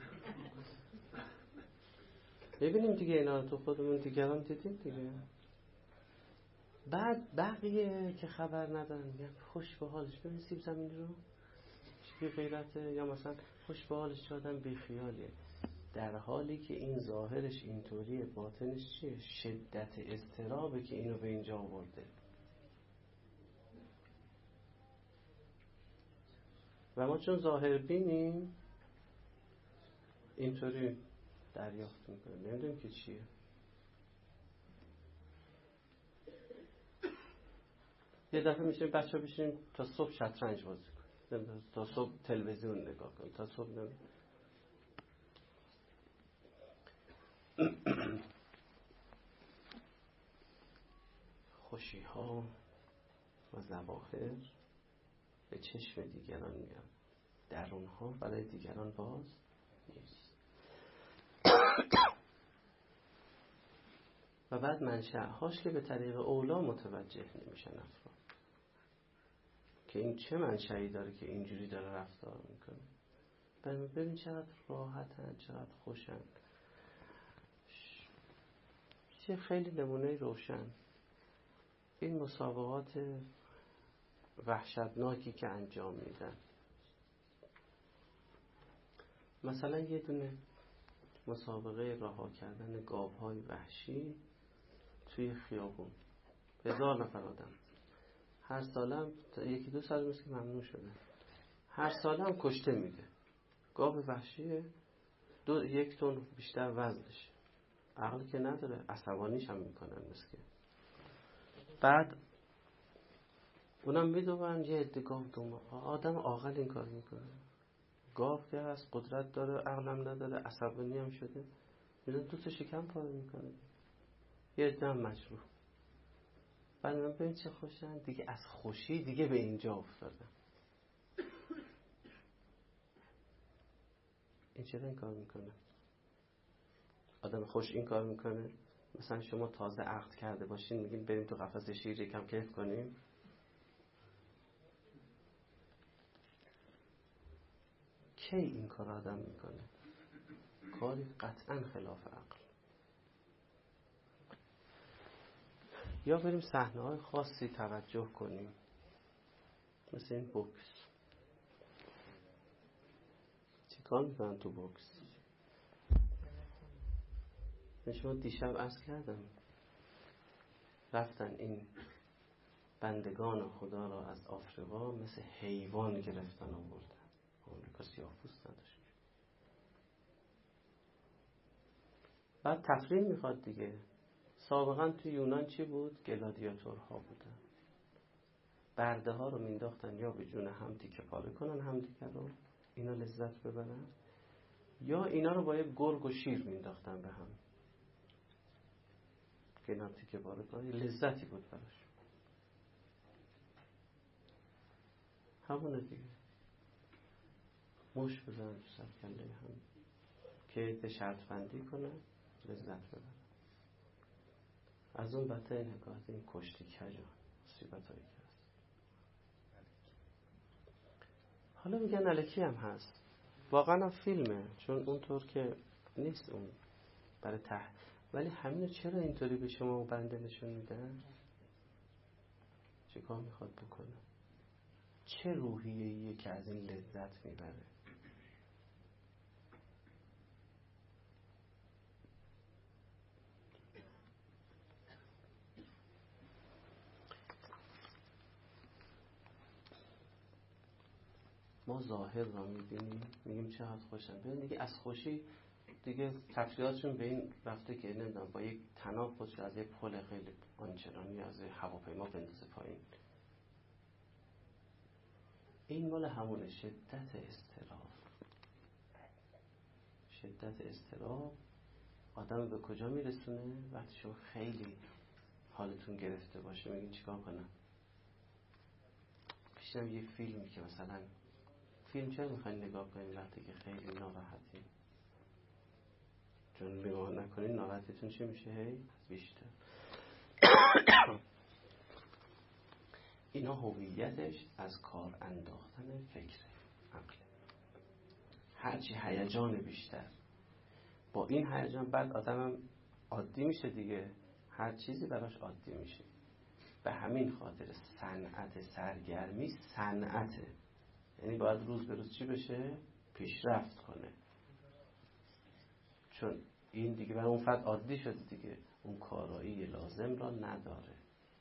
ببینیم دیگه اینا رو تو خودمون دیگران دیدیم دیگه. بعد بقیه که خبر ندارن میگن خوش به حالش، ببین سیب زمینی رو چی غیرته، یا مثلا خوش به حالش چه آدم بیخیالیه، در حالی که این ظاهرش اینطوریه باطنش چیه؟ شدت اضطرابه که اینو به اینجا آورده. و ما چون ظاهر بینیم اینطوری دریافت میکنیم، نمیدونیم که چیه. یه دفعه میشه بچه ها بشینیم تا صبح شطرنج بازی کنیم، تا صبح تلویزیون نگاه کنیم، تا صبح نمیم. خوشی ها و ظواهر به چشم دیگران میاد، درون ها برای دیگران باز نیست. و بعد منشأهاش که به طریق اولا متوجه نمیشن افراد که این چه منشأی داره که اینجوری داره رفتار میکنه. ببین چقدر راحتن، چقدر خوشن. چه خیلی نمونه روشن این مسابقات وحشتناکی که انجام میدن. مثلا یه دونه مسابقه رها کردن گاوهای وحشی توی خیابون، هزار نفر آدم، هر سالم یکی دو سال مثل که ممنوع شده، هر سالم کشته میده. گاو وحشیه، دو یک تن بیشتر وزنش، عقلی که نداره، عصبانیش هم میکنن مثل. بعد اونم میدونن یه عده گاو دوم، آدم عاقل این کار میکنه. گاو که هست قدرت داره، عقلم نداره، عصبانی هم شده، میدونن دو تا شکم پاره میکنه، یه عده هم مجروح. بعد من ببین چه خوشن دیگه، از خوشی دیگه به اینجا افتادن. این چرا این کار میکنه؟ آدم خوش این کار میکنه؟ مثلا شما تازه عقد کرده باشین میگین بریم تو قفس شیر یکم کیف کنیم، کی این کار آدم میکنه؟ کاری قطعا خلاف عقل. یا بریم صحنه‌های خاصی توجه کنیم، مثل این بوکس. چی کار میکنن تو بوکس؟ شما دیشب عرض کردم رفتن این بندگان خدا را از آفریقا مثل حیوان گرفتن آوردن. آمریکا سیاه‌پوست نداشت. بعد تفریح میخواد دیگه. سابقا تو یونان چی بود؟ گلادیاتورها بودن. برده ها رو مینداختن یا به جون هم تیکه پاره کنن هم دیگه رو، اینا لذت ببرن، یا اینا رو با یک گرگ و شیر مینداختن به هم که اینا تیکه پاره کنن. لذتی بود براش. همونه دیگه. مش بزنن تو سرکله هم که به شرط بندی کنن لذت ببرن. از اون بطه این حکایت این کشتی کجا مصیبت هایی که هست. حالا میگن الکی هم هست، واقعا هم فیلمه، چون اونطور که نیست اون برای ته، ولی همینو چرا اینطوری به شما و بنده نشون میدن؟ چه کار میخواد بکنه؟ چه روحیه‌ایه که از این لذت میبره؟ ما ظاهر را میبینیم میگیم چقدر خوشن، ببین دیگه از خوشی دیگه تفریحاتشون به این رفته که نمیدونم با یک طناب خودش از یک پل خیلی آنچنانی از هواپیما بندازه پایین. این مال همونه شدت اضطراب. شدت اضطراب آدم به کجا میرسونه؟ وقتی شما خیلی حالتون گرفته باشه میگین چیکار کنم؟ پیشنم یه فیلمی که مثلا فیلم چرا میخواین نگاه کنیم وقتی که خیلی ناراحتیم؟ چون نگاه نکنین ناراحتیتون چی میشه؟ هی بیشتر. اینا هویتش از کار انداختن فکر عقل. هرچی هیجان بیشتر، با این هیجان بعد آدمم عادی میشه دیگه، هر چیزی براش عادی میشه. به همین خاطر صنعت سرگرمی صنعته، یعنی باید روز به روز چی بشه؟ پیشرفت کنه، چون این دیگه برای اون فرد عادی شده دیگه، اون کارایی لازم را نداره.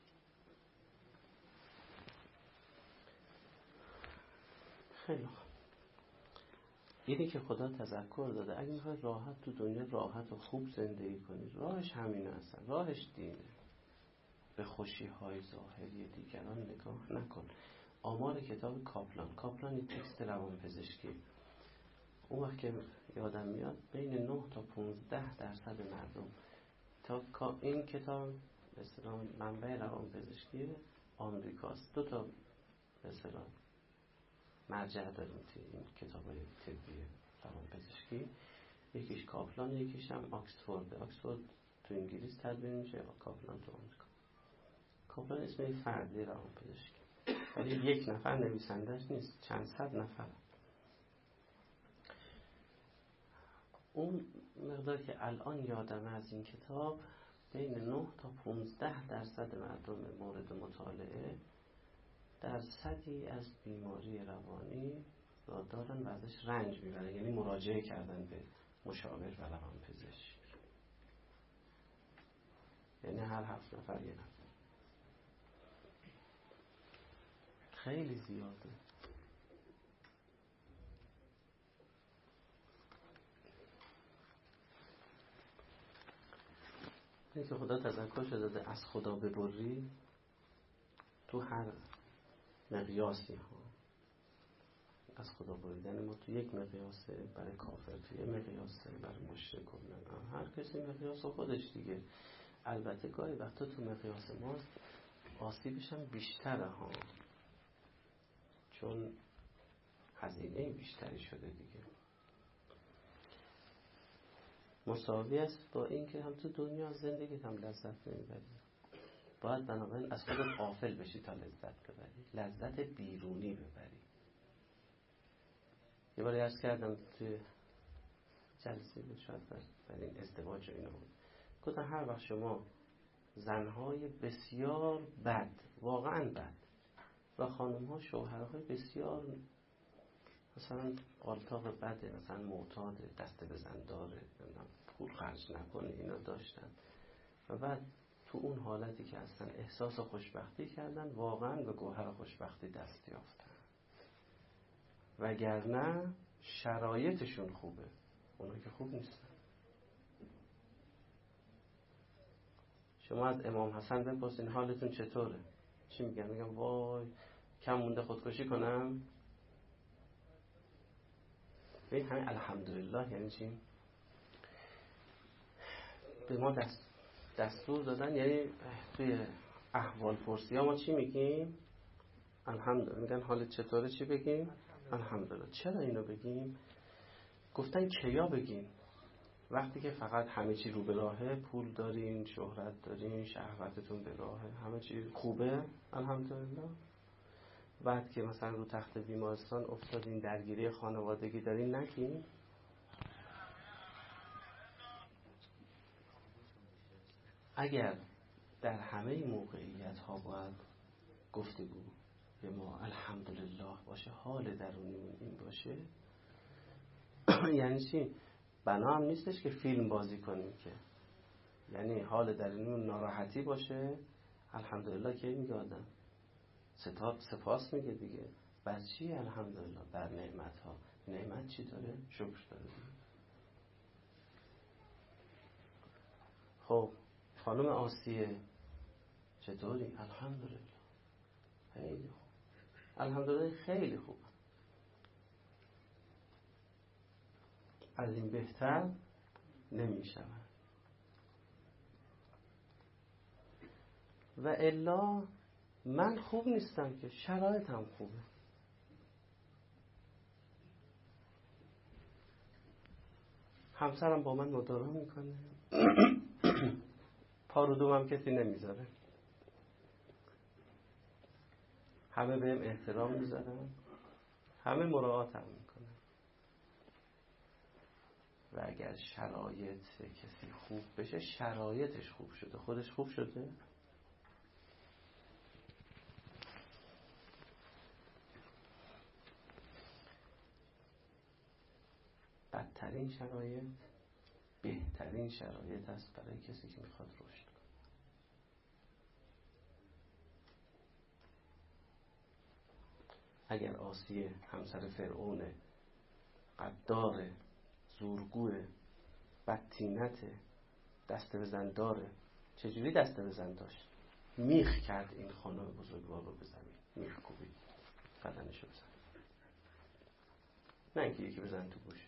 خیلی خوب. اینی که خدا تذکر داده اگه میخوای راحت تو دنیا راحت و خوب زندگی کنی، راهش همینه، اصلا راهش دینه. به خوشی های ظاهری دیگران نگاه نکن. آمار کتاب کاپلان، کاپلان این تکست روان پزشکی، اون وقت که یادم میاد بین نه تا پونزده درصد مردم تا این کتاب مثلا منبع روان پزشکی آمریکاست. دو تا مثلا مرجع داریم که این کتاب های طبی روان پزشکی، یکیش کاپلان یکیش هم آکسفورد. آکسفورد تو انگلیس تدوین میشه و کاپلان تو آمریکا. کاپلان اسم یک فردی روان پزشکی، ولی یک نفر نویسندش نیست، چند صد نفر. اون مقدار که الان یادمه از این کتاب بین نه تا پونزده درصد مردم مورد مطالعه درصدی از بیماری روانی را دارن و ازش رنج میبرن، یعنی مراجعه کردن به مشاور و روان پزشک. یعنی هر هفت نفر یه نفر. خیلی زیاده. این که خدا تذکر شده داده از خدا ببری تو هر مقیاسی ها. از خدا بریدن ما تو یک مقیاسه، برای کافر تو یک مقیاسه، برای مشرک کنن هر کسی مقیاس خودش دیگه. البته گاهی وقتا تو مقیاس ما آسیبش هم بیشتره ها، چون هزینه بیشتری شده دیگه. مساوی است با این که هم تو دنیا زندگی هم لذت نمیبری. باید بنابراین از خودت غافل بشی تا لذت ببری، لذت بیرونی ببری. یه باری عرض کردم توی جلسه بود، شاید بر این ازدواج و اینا بود، گفتم هر وقت شما زنهای بسیار بد، واقعا بد، و خانمها شوهرهای بسیار مثلا قالتاق بده، مثلا معتاده، دست بزن داره، پول خرج نکنه، اینا داشتن و بعد تو اون حالتی که اصلا احساس خوشبختی کردن، واقعا به گوهر خوشبختی دست یافتن. وگرنه شرایطشون خوبه، اونا که خوب نیستن. شما از امام حسن بپرسین حالتون چطوره، چی میگن؟ میگن وای کم مونده خودکشی کنم. ببین همین الحمدلله یعنی چی؟ به ما دست دستور دادن، یعنی توی احوال پرسی ها ما چی میگیم؟ الحمدلله. میگن حالت چطوره چی بگیم؟ الحمدلله. چرا اینو بگیم؟ گفتن کیا بگیم؟ وقتی که فقط همه چی رو به راهه، پول دارین، شهرت دارین، شهوتتون به راهه، همه چی خوبه الحمدلله. بعد که مثلا رو تخت بیمارستان افتادین، درگیری خانوادگی دارین، نگین. اگر در همه موقعیت ها باید گفتگو به ما الحمدلله باشه، حال درونیمون این باشه، یعنی چی؟ بنا هم نیستش که فیلم بازی کنیم که، یعنی حال درونیمون ناراحتی باشه، الحمدلله که میگه آدم سپاس میگه دیگه. بر چی الحمدلله؟ بر نعمت ها. نعمت چی داره؟ شکر داره. خب خانم آسیه چطوری؟ الحمدلله خیلی خوب. الحمدلله خیلی خوب. از این بهتر نمی شود. و الا من خوب نیستم که، شرایطم خوبه. همسرم با من مدارا میکنه، پارو دومم کسی نمیذاره، همه بهم احترام میذارن، همه مراعاتم میکنن. و اگر شرایط کسی خوب بشه، شرایطش خوب شده، خودش خوب شده. بدترین شرایط بهترین شرایط است برای کسی که میخواد رشد کنه. اگر آسیه همسر فرعون، قدار، زورگوه، بدتینت، دست بزن داره، چجوری دست بزن داشت؟ میخ کرد این خانم بزرگوار رو به زمین، میخ کوبید بدنشو بزن، نه اینکه یکی بزن تو گوشش.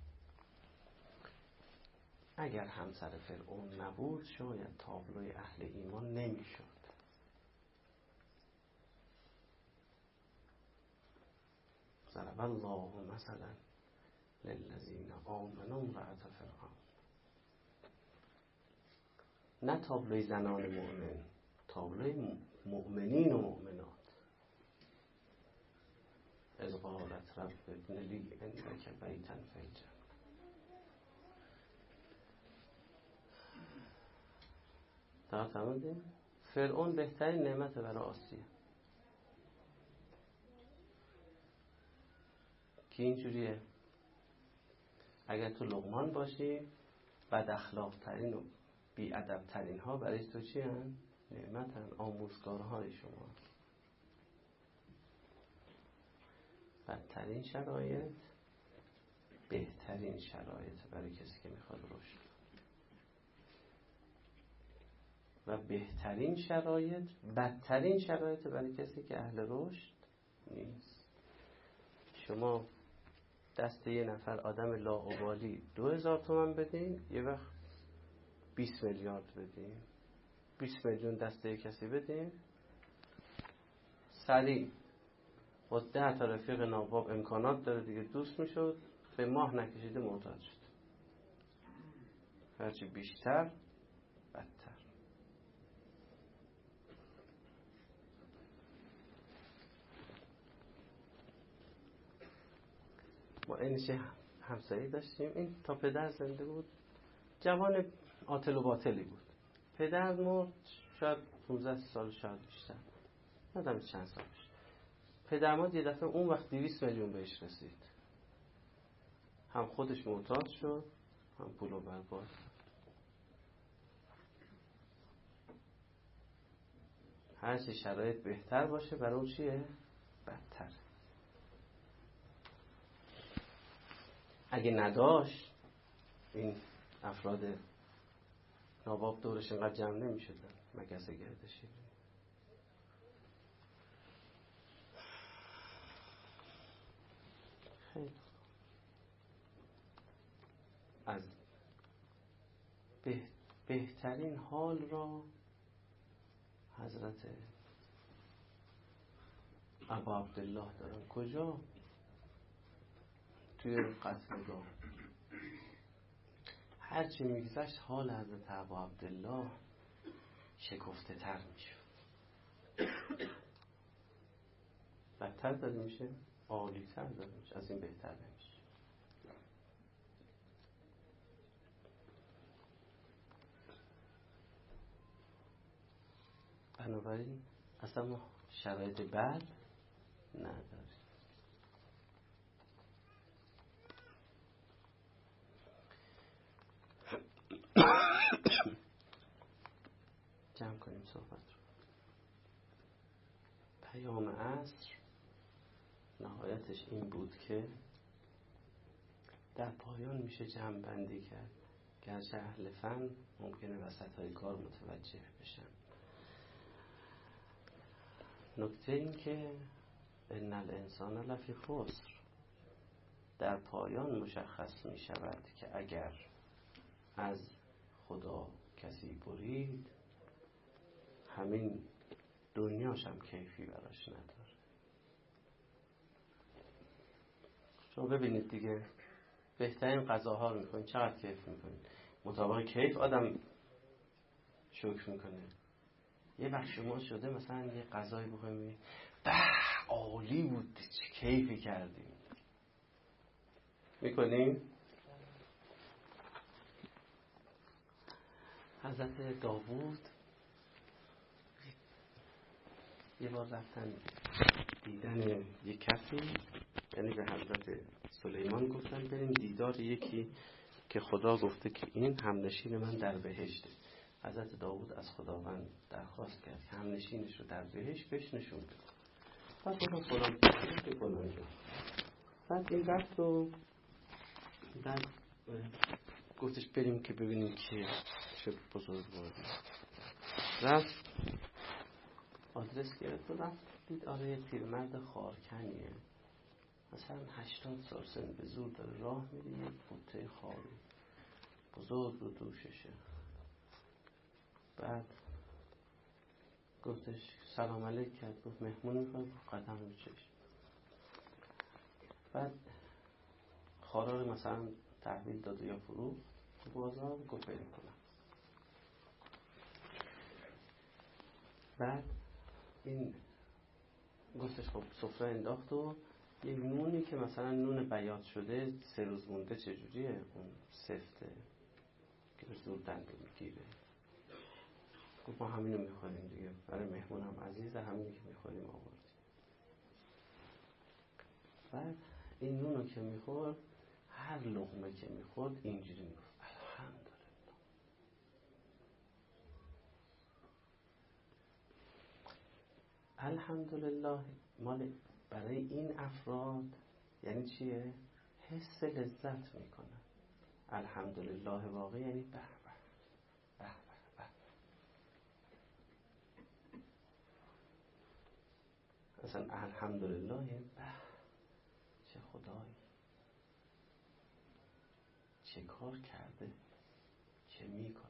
اگر همسر فرعون نبود، شاید تابلوی اهل ایمان نمیشد. ضرب الله مثلا للذین آمنوا امرأة فرعون. نه تابلوی زنان مؤمن، تابلوی مؤمنین و مؤمنات. اذ قالت رب ابن لی عندک بیتا فی الجنة. تا تمام. فرعون بهترین نعمت برای آسیه که اینجوریه. اگر تو لقمان باشی، بد اخلاق ترین و بی ادب ترین ها برای تو چی هن؟ نعمت هن، آموزگارهای شما. بدترین شرایط بهترین شرایط برای کسی که میخواد رشد. و بهترین شرایط بدترین شرایط برای کسی که اهل رشد نیست. شما دست یه نفر آدم لاابالی دو هزار تومن بدین، یه وقت بیست میلیارد بدین. بیست میلیون دست یه کسی بدین، سریع با ده تا رفیق ناباب امکانات داره دیگه، دوست میشد، به ماه نکشیده معتاد شد. هرچی بیشتر بدتر. ما اینش همسایه داشتیم، این تا پدر زنده بود، جوان عاطل و باطلی بود. پدر مرد شاید پانزده سال، شاید بیشتر، ندم چند سال بیشتر. پدر مرد یه دفعه اون وقت دویست میلیون بهش رسید. هم خودش معتاد شد، هم پولو برباد. هرچی شرایط بهتر باشه برای اون چیه؟ بدتر. اگه نداشت این افراد نواب دورش اینقدر جمع نمی شدن مگس گردشی. خیلی از به بهترین حال را حضرت ابا عبدالله دارن. کجا؟ توی قصرگاه. هرچی میگذشت حال حضرت ابا عبدالله شکفته تر میشه، بدتر داره میشه، عالی تر داره میشه، از این بهتر نمیشه. بنابراین اصلا ما شرایط بد نداریم. جمع کنیم صحبت رو. پیام عصر نهایتش این بود که در پایان میشه جمع بندی کرد، گرچه اهل فن ممکنه وسط های کار متوجه بشن. نکته این که ان الانسان لفی خسر، در پایان مشخص می شود که اگر از خدا کسی برید همین دنیاش هم کیفی براش نداره. شما ببینید دیگه بهترین غذاها رو میکنید، چقدر کیف میکنید، مطابق کیف آدم شکر میکنه. یه وقت شما شده مثلا یه غذایی بخورید به عالی بود چه کیفی کردیم، میکنیم. حضرت داوود یه بار رفتن دیدن یک کسی، یعنی به حضرت سلیمان گفتن بریم دیدار یکی که خدا گفته که این همنشین من در بهشته. حضرت داوود از خداوند درخواست کرد که همنشینش رو در بهشت بهش نشون بده. بعد خدا فلان که فلان شد. بعد این رفت و بعد گفتش بریم که ببینیم که چه بزرگواری. رفت آدرس گرفت و رفت دید آره یه پیرمرد خارکنیه، مثلا هشتاد سال سن، به زور داره راه میره، یه بوته خاری بزرگ رو دوششه. بعد گفتش سلام علیک کرد، گفت مهمون میخواد، قدم رو چشم. بعد خارا رو مثلا تحویل داد یا فروخت تو بازار، گفت بریم کنم. بعد این گفتش خب سفره انداخت و یه نونی که مثلا نون بیاض شده سه روز مونده چجوریه اون سفته که به زور دنده میگیره. گفت ما همینو میخوریم دیگه، برای مهمون هم عزیزه، همینی که میخوریم آوردیم. بعد این نونو که میخورد هر لقمه که میخورد اینجوری میگفت الحمدلله. الحمدلله مال برای این افراد یعنی چیه؟ حس لذت میکنن. الحمدلله واقعی یعنی به به به به به. اصلا الحمدلله یعنی به چه خدایی، چه کار کرده، چه میکنه.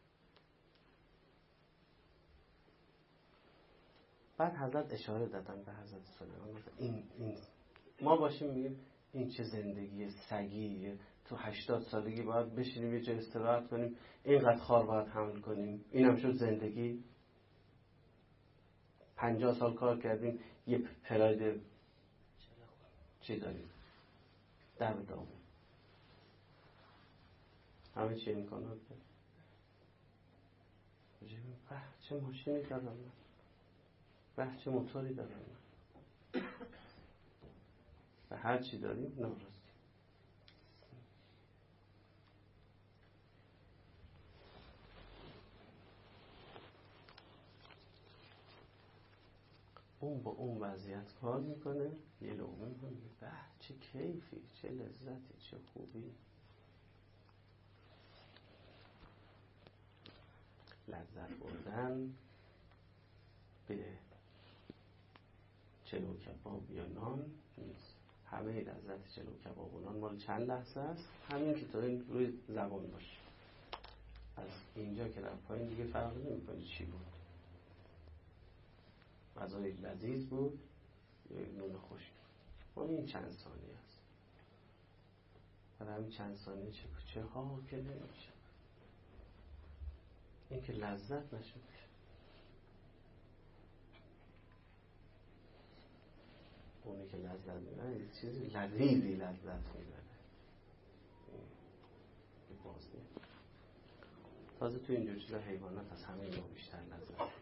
بعد حضرت اشاره دادن به حضرت سلیمان، این این ما باشیم میگیم این چه زندگی سگیه، تو هشتاد سالگی باید بشینیم یه جای استراحت کنیم، اینقدر خار باید حمل کنیم، اینم شد زندگی. پنجاه سال کار کردیم یه پراید چی داریم در دامون، همه چی امکانات داریم. به چه ماشینی دارم من، به چه موتوری دارم من، به هر چی داریم ناراضی. اون با اون وضعیت کار میکنه، یه لقمه میکنه، به چه کیفی، چه لذتی، چه خوبی. لذت بردن به چلو کباب یا نان نیست. همه لذت چلو کباب و نان مال چند لحظه است، همین که تا این روی زبان باشه. از اینجا که رفت پایین دیگه فرق نمی‌کنه چی بود، غذای لذیذ بود یا نون خشک، مال این چند ثانیه است. برای همین چند ثانیه چه چه ها که نمیشه، این که لذت نشد. اونی که لذت میبره یه چیزی لذیذی لذت میبره، این باز نیم. تازه تو اینجور چیزا حیوانات از همه ما بیشتر لذت میبره.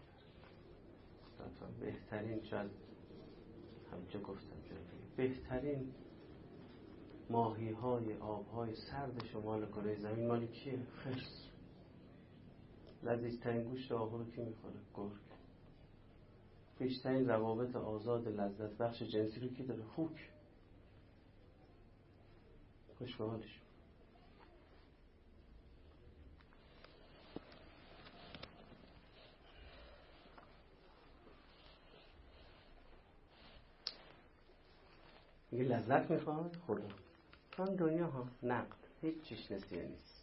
بهترین، شاید همچه گفتم جایی بهترین ماهی های آب های سرد شمال کره زمین مالی کیه؟ خرس. لذیذترین گوشت آهو رو کی میخوره؟ گرگ. بیشترین روابط آزاد لذت بخش جنسی رو کی داره؟ خوک. خوش به حالش. میگه لذت میخواد خدا. هم دنیا ها نقد، هیچ چیش نسیه نیست.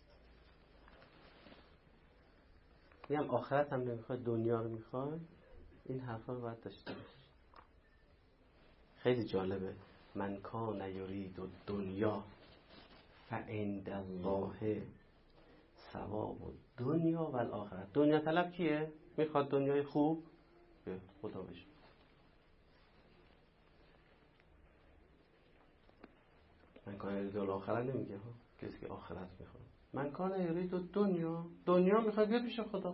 میگم آخرت هم نمیخواد، دنیا رو میخواد. این حرفا رو باید داشته باشی. خیلی جالبه. من کان یرید الدنیا فعند الله ثواب الدنیا و الاخره. دنیا طلب کیه؟ میخواد دنیای خوب؟ به خدا بشه. من کان یرید الاخره نمیگه ها، کسی که آخرت میخواد. من کان یرید دنیا، دنیا میخواد بیاد پیش خدا.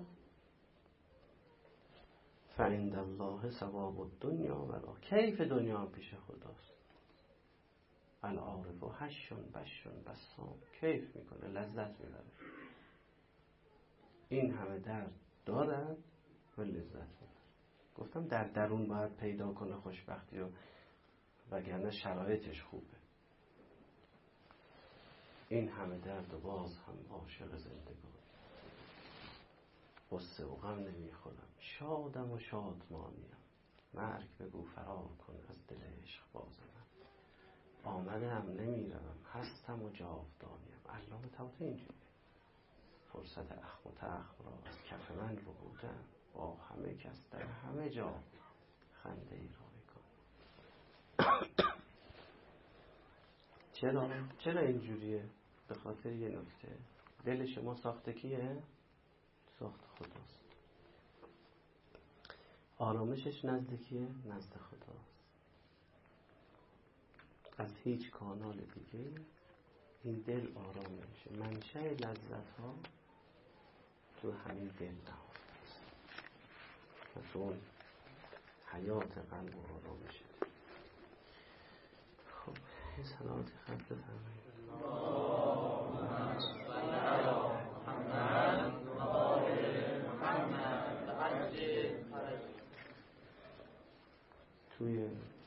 فعند الله ثواب الدنیا و الاخره. کیف دنیا هم پیش خداست. العارف و هشون بشون بسام، کیف میکنه، لذت میبره. این همه درد دارد و لذت میبره. گفتم در درون باید پیدا کنه خوشبختی و وگرنه شرایطش خوبه. این همه درد و باز هم عاشق زندگان، غصه و غم نمیخورم، شادم و شادمانیم. مرگ بگو فرار کن از دل عشق باز من. آمدم نمیروم، هستم و جاودانیم. علامه طباطبایی اینجوری فرصت اخم و تخم را از کف من ربودم، با همه کس در همه جا خنده ای را بکن. چرا؟ چرا اینجوریه؟ به خاطر یه نکته، دل شما ساخته کیه؟ ساخت خداست. آرامشش نزدیکیه؟ نزد خداست. از هیچ کانال دیگه این دل آرام نمیشه. منشأ لذت ها تو همین دل نهفته است و تو اون حیات قلب و آرامشه. خب این صلوات خط بفرمایید. اللهم صل علی محمد و آل محمد عجل فرجهم. توی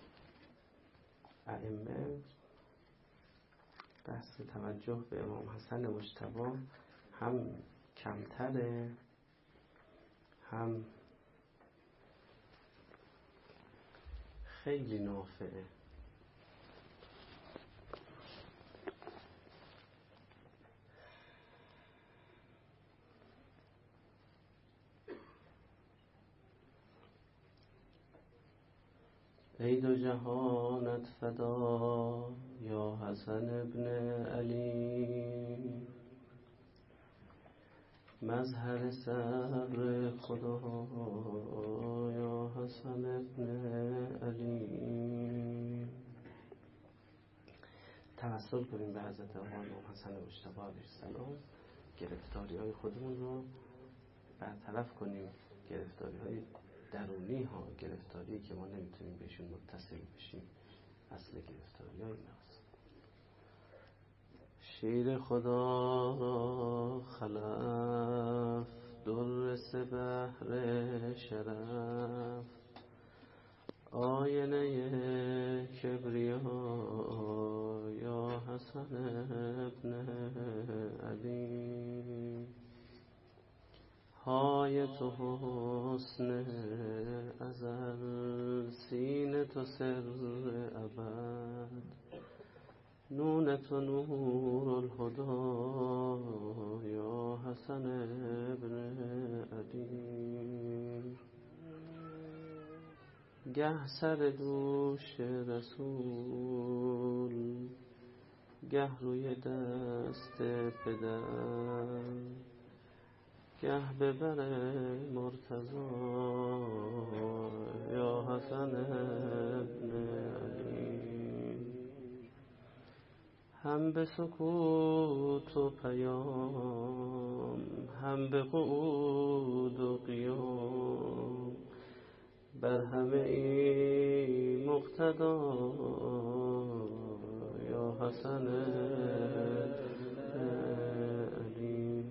ائمه بحث توجه به امام حسن مجتبی هم کمتره هم خیلی نافعه. ای دو جهانت فدا یا حسن ابن علی، مظهر صبر خدا یا حسن ابن علی. توسل کنیم به حضرت آقا امام حسن مجتبی علیه السلام، گرفتاری های خودمون رو برطرف کنیم. گرفتاری های درونی ها، گرفتاری که ما نمیتونیم بهشون متصل بشیم، اصل گرفتاری های ناست. شیر خدا خلف در سبحر شرف، آینه کبریا یا حسن ابن علی. های تو حسن ازل، سین تو سر ابد، نون تو نور الهدی یا حسن ابن علی. گه سر دوش رسول، گه روی دست پدر، گه به بر مرتضی یا حسن ابن علی. هم به سکوت و پیام، هم به قعود و قیام، بر همه ای مقتدا یا حسن علی.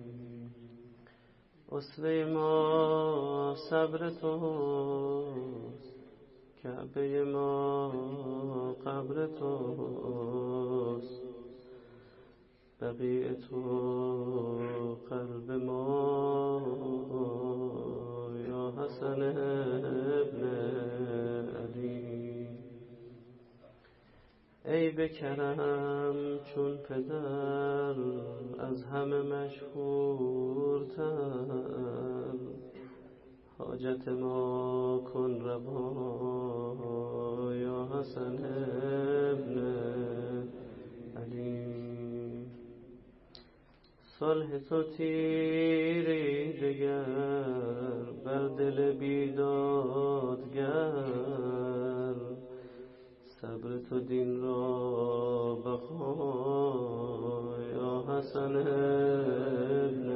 اسوه ما صبر توست، کعبه ما قبر توست، بقیع تو قلب ما یا حسن ابن علی. ای به کرم چون پدر، از همه مشهورتر، حاجت ما کن روا یا حسن ابن علی. صلح تو تیری دگر، بر دل بیدادگر، صبر تو دین را بقا یا حسن ابن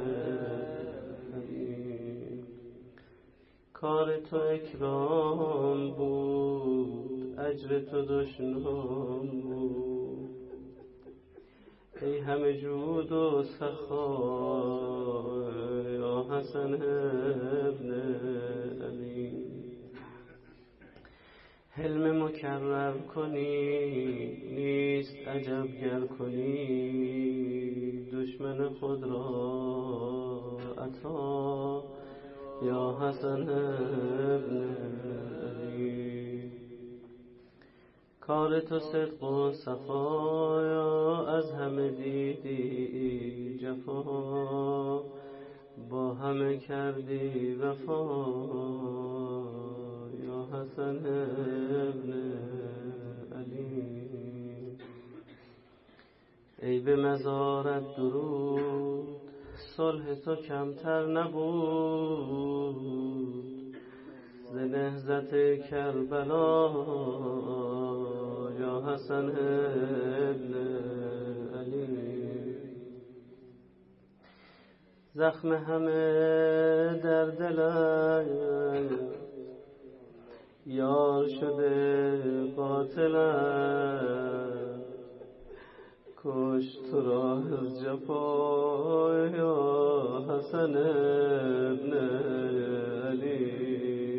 علی. کار تو اکرام بود، اجر تو دشنام بود، ای همه جود و سخا یا حسن ابن علی. حلم مکرر کنی، نیست عجب گر کنی، دشمن خود را عطا یا حسن ابن علی. کار تو صدق و صفا، یا از همه دیدی جفا، با همه کردی وفا یا حسن ابن علی. ای به مزارت درود، صلح تو کمتر نبود، ز نهضت کربلا یا حسن ابن علی. زخم همه در دلت، یار شده قاتلت، کشت تو را از جفا یا حسن ابن علی.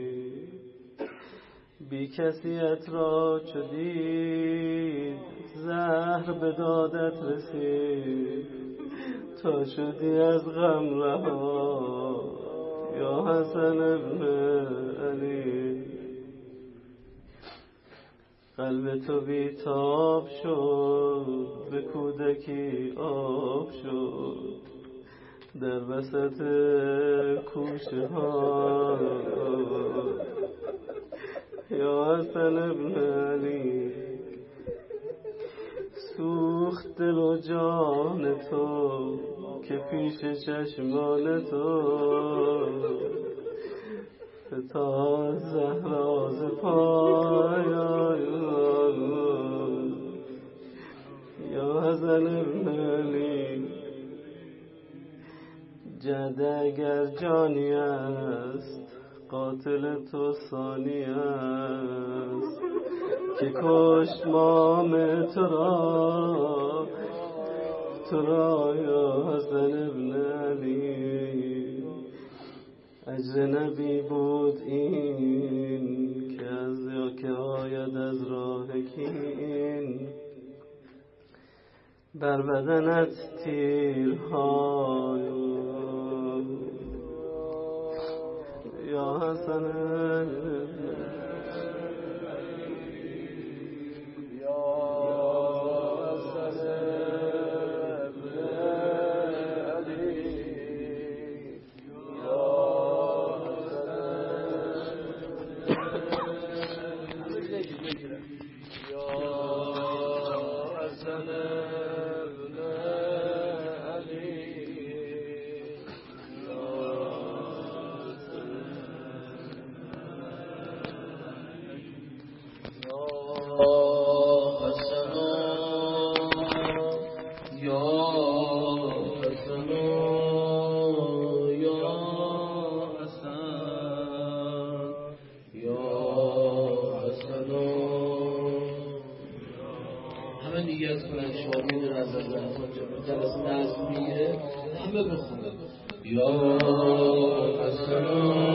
بی کسیت را چو دید، زهر به دادت رسید، تا شدی از غم رها یا حسن ابن علی. قلب تو بیتاب شد، به کودکی آب شد، در وسط کوچه ها یا حسن ابن علی. سوخت دل و جان تو که پیش چشمان تو، فتاد زهرا ز پای یا حسن ابن علی. جعد اگر جانی است، قاتل تو ثانی است، که کشت مام تو را تو را یا حسن ابن علی. اجر نبی بود این، که از یا که آید از راه کین، بر بدنت تیرهای حسن همه بخونه یا حسن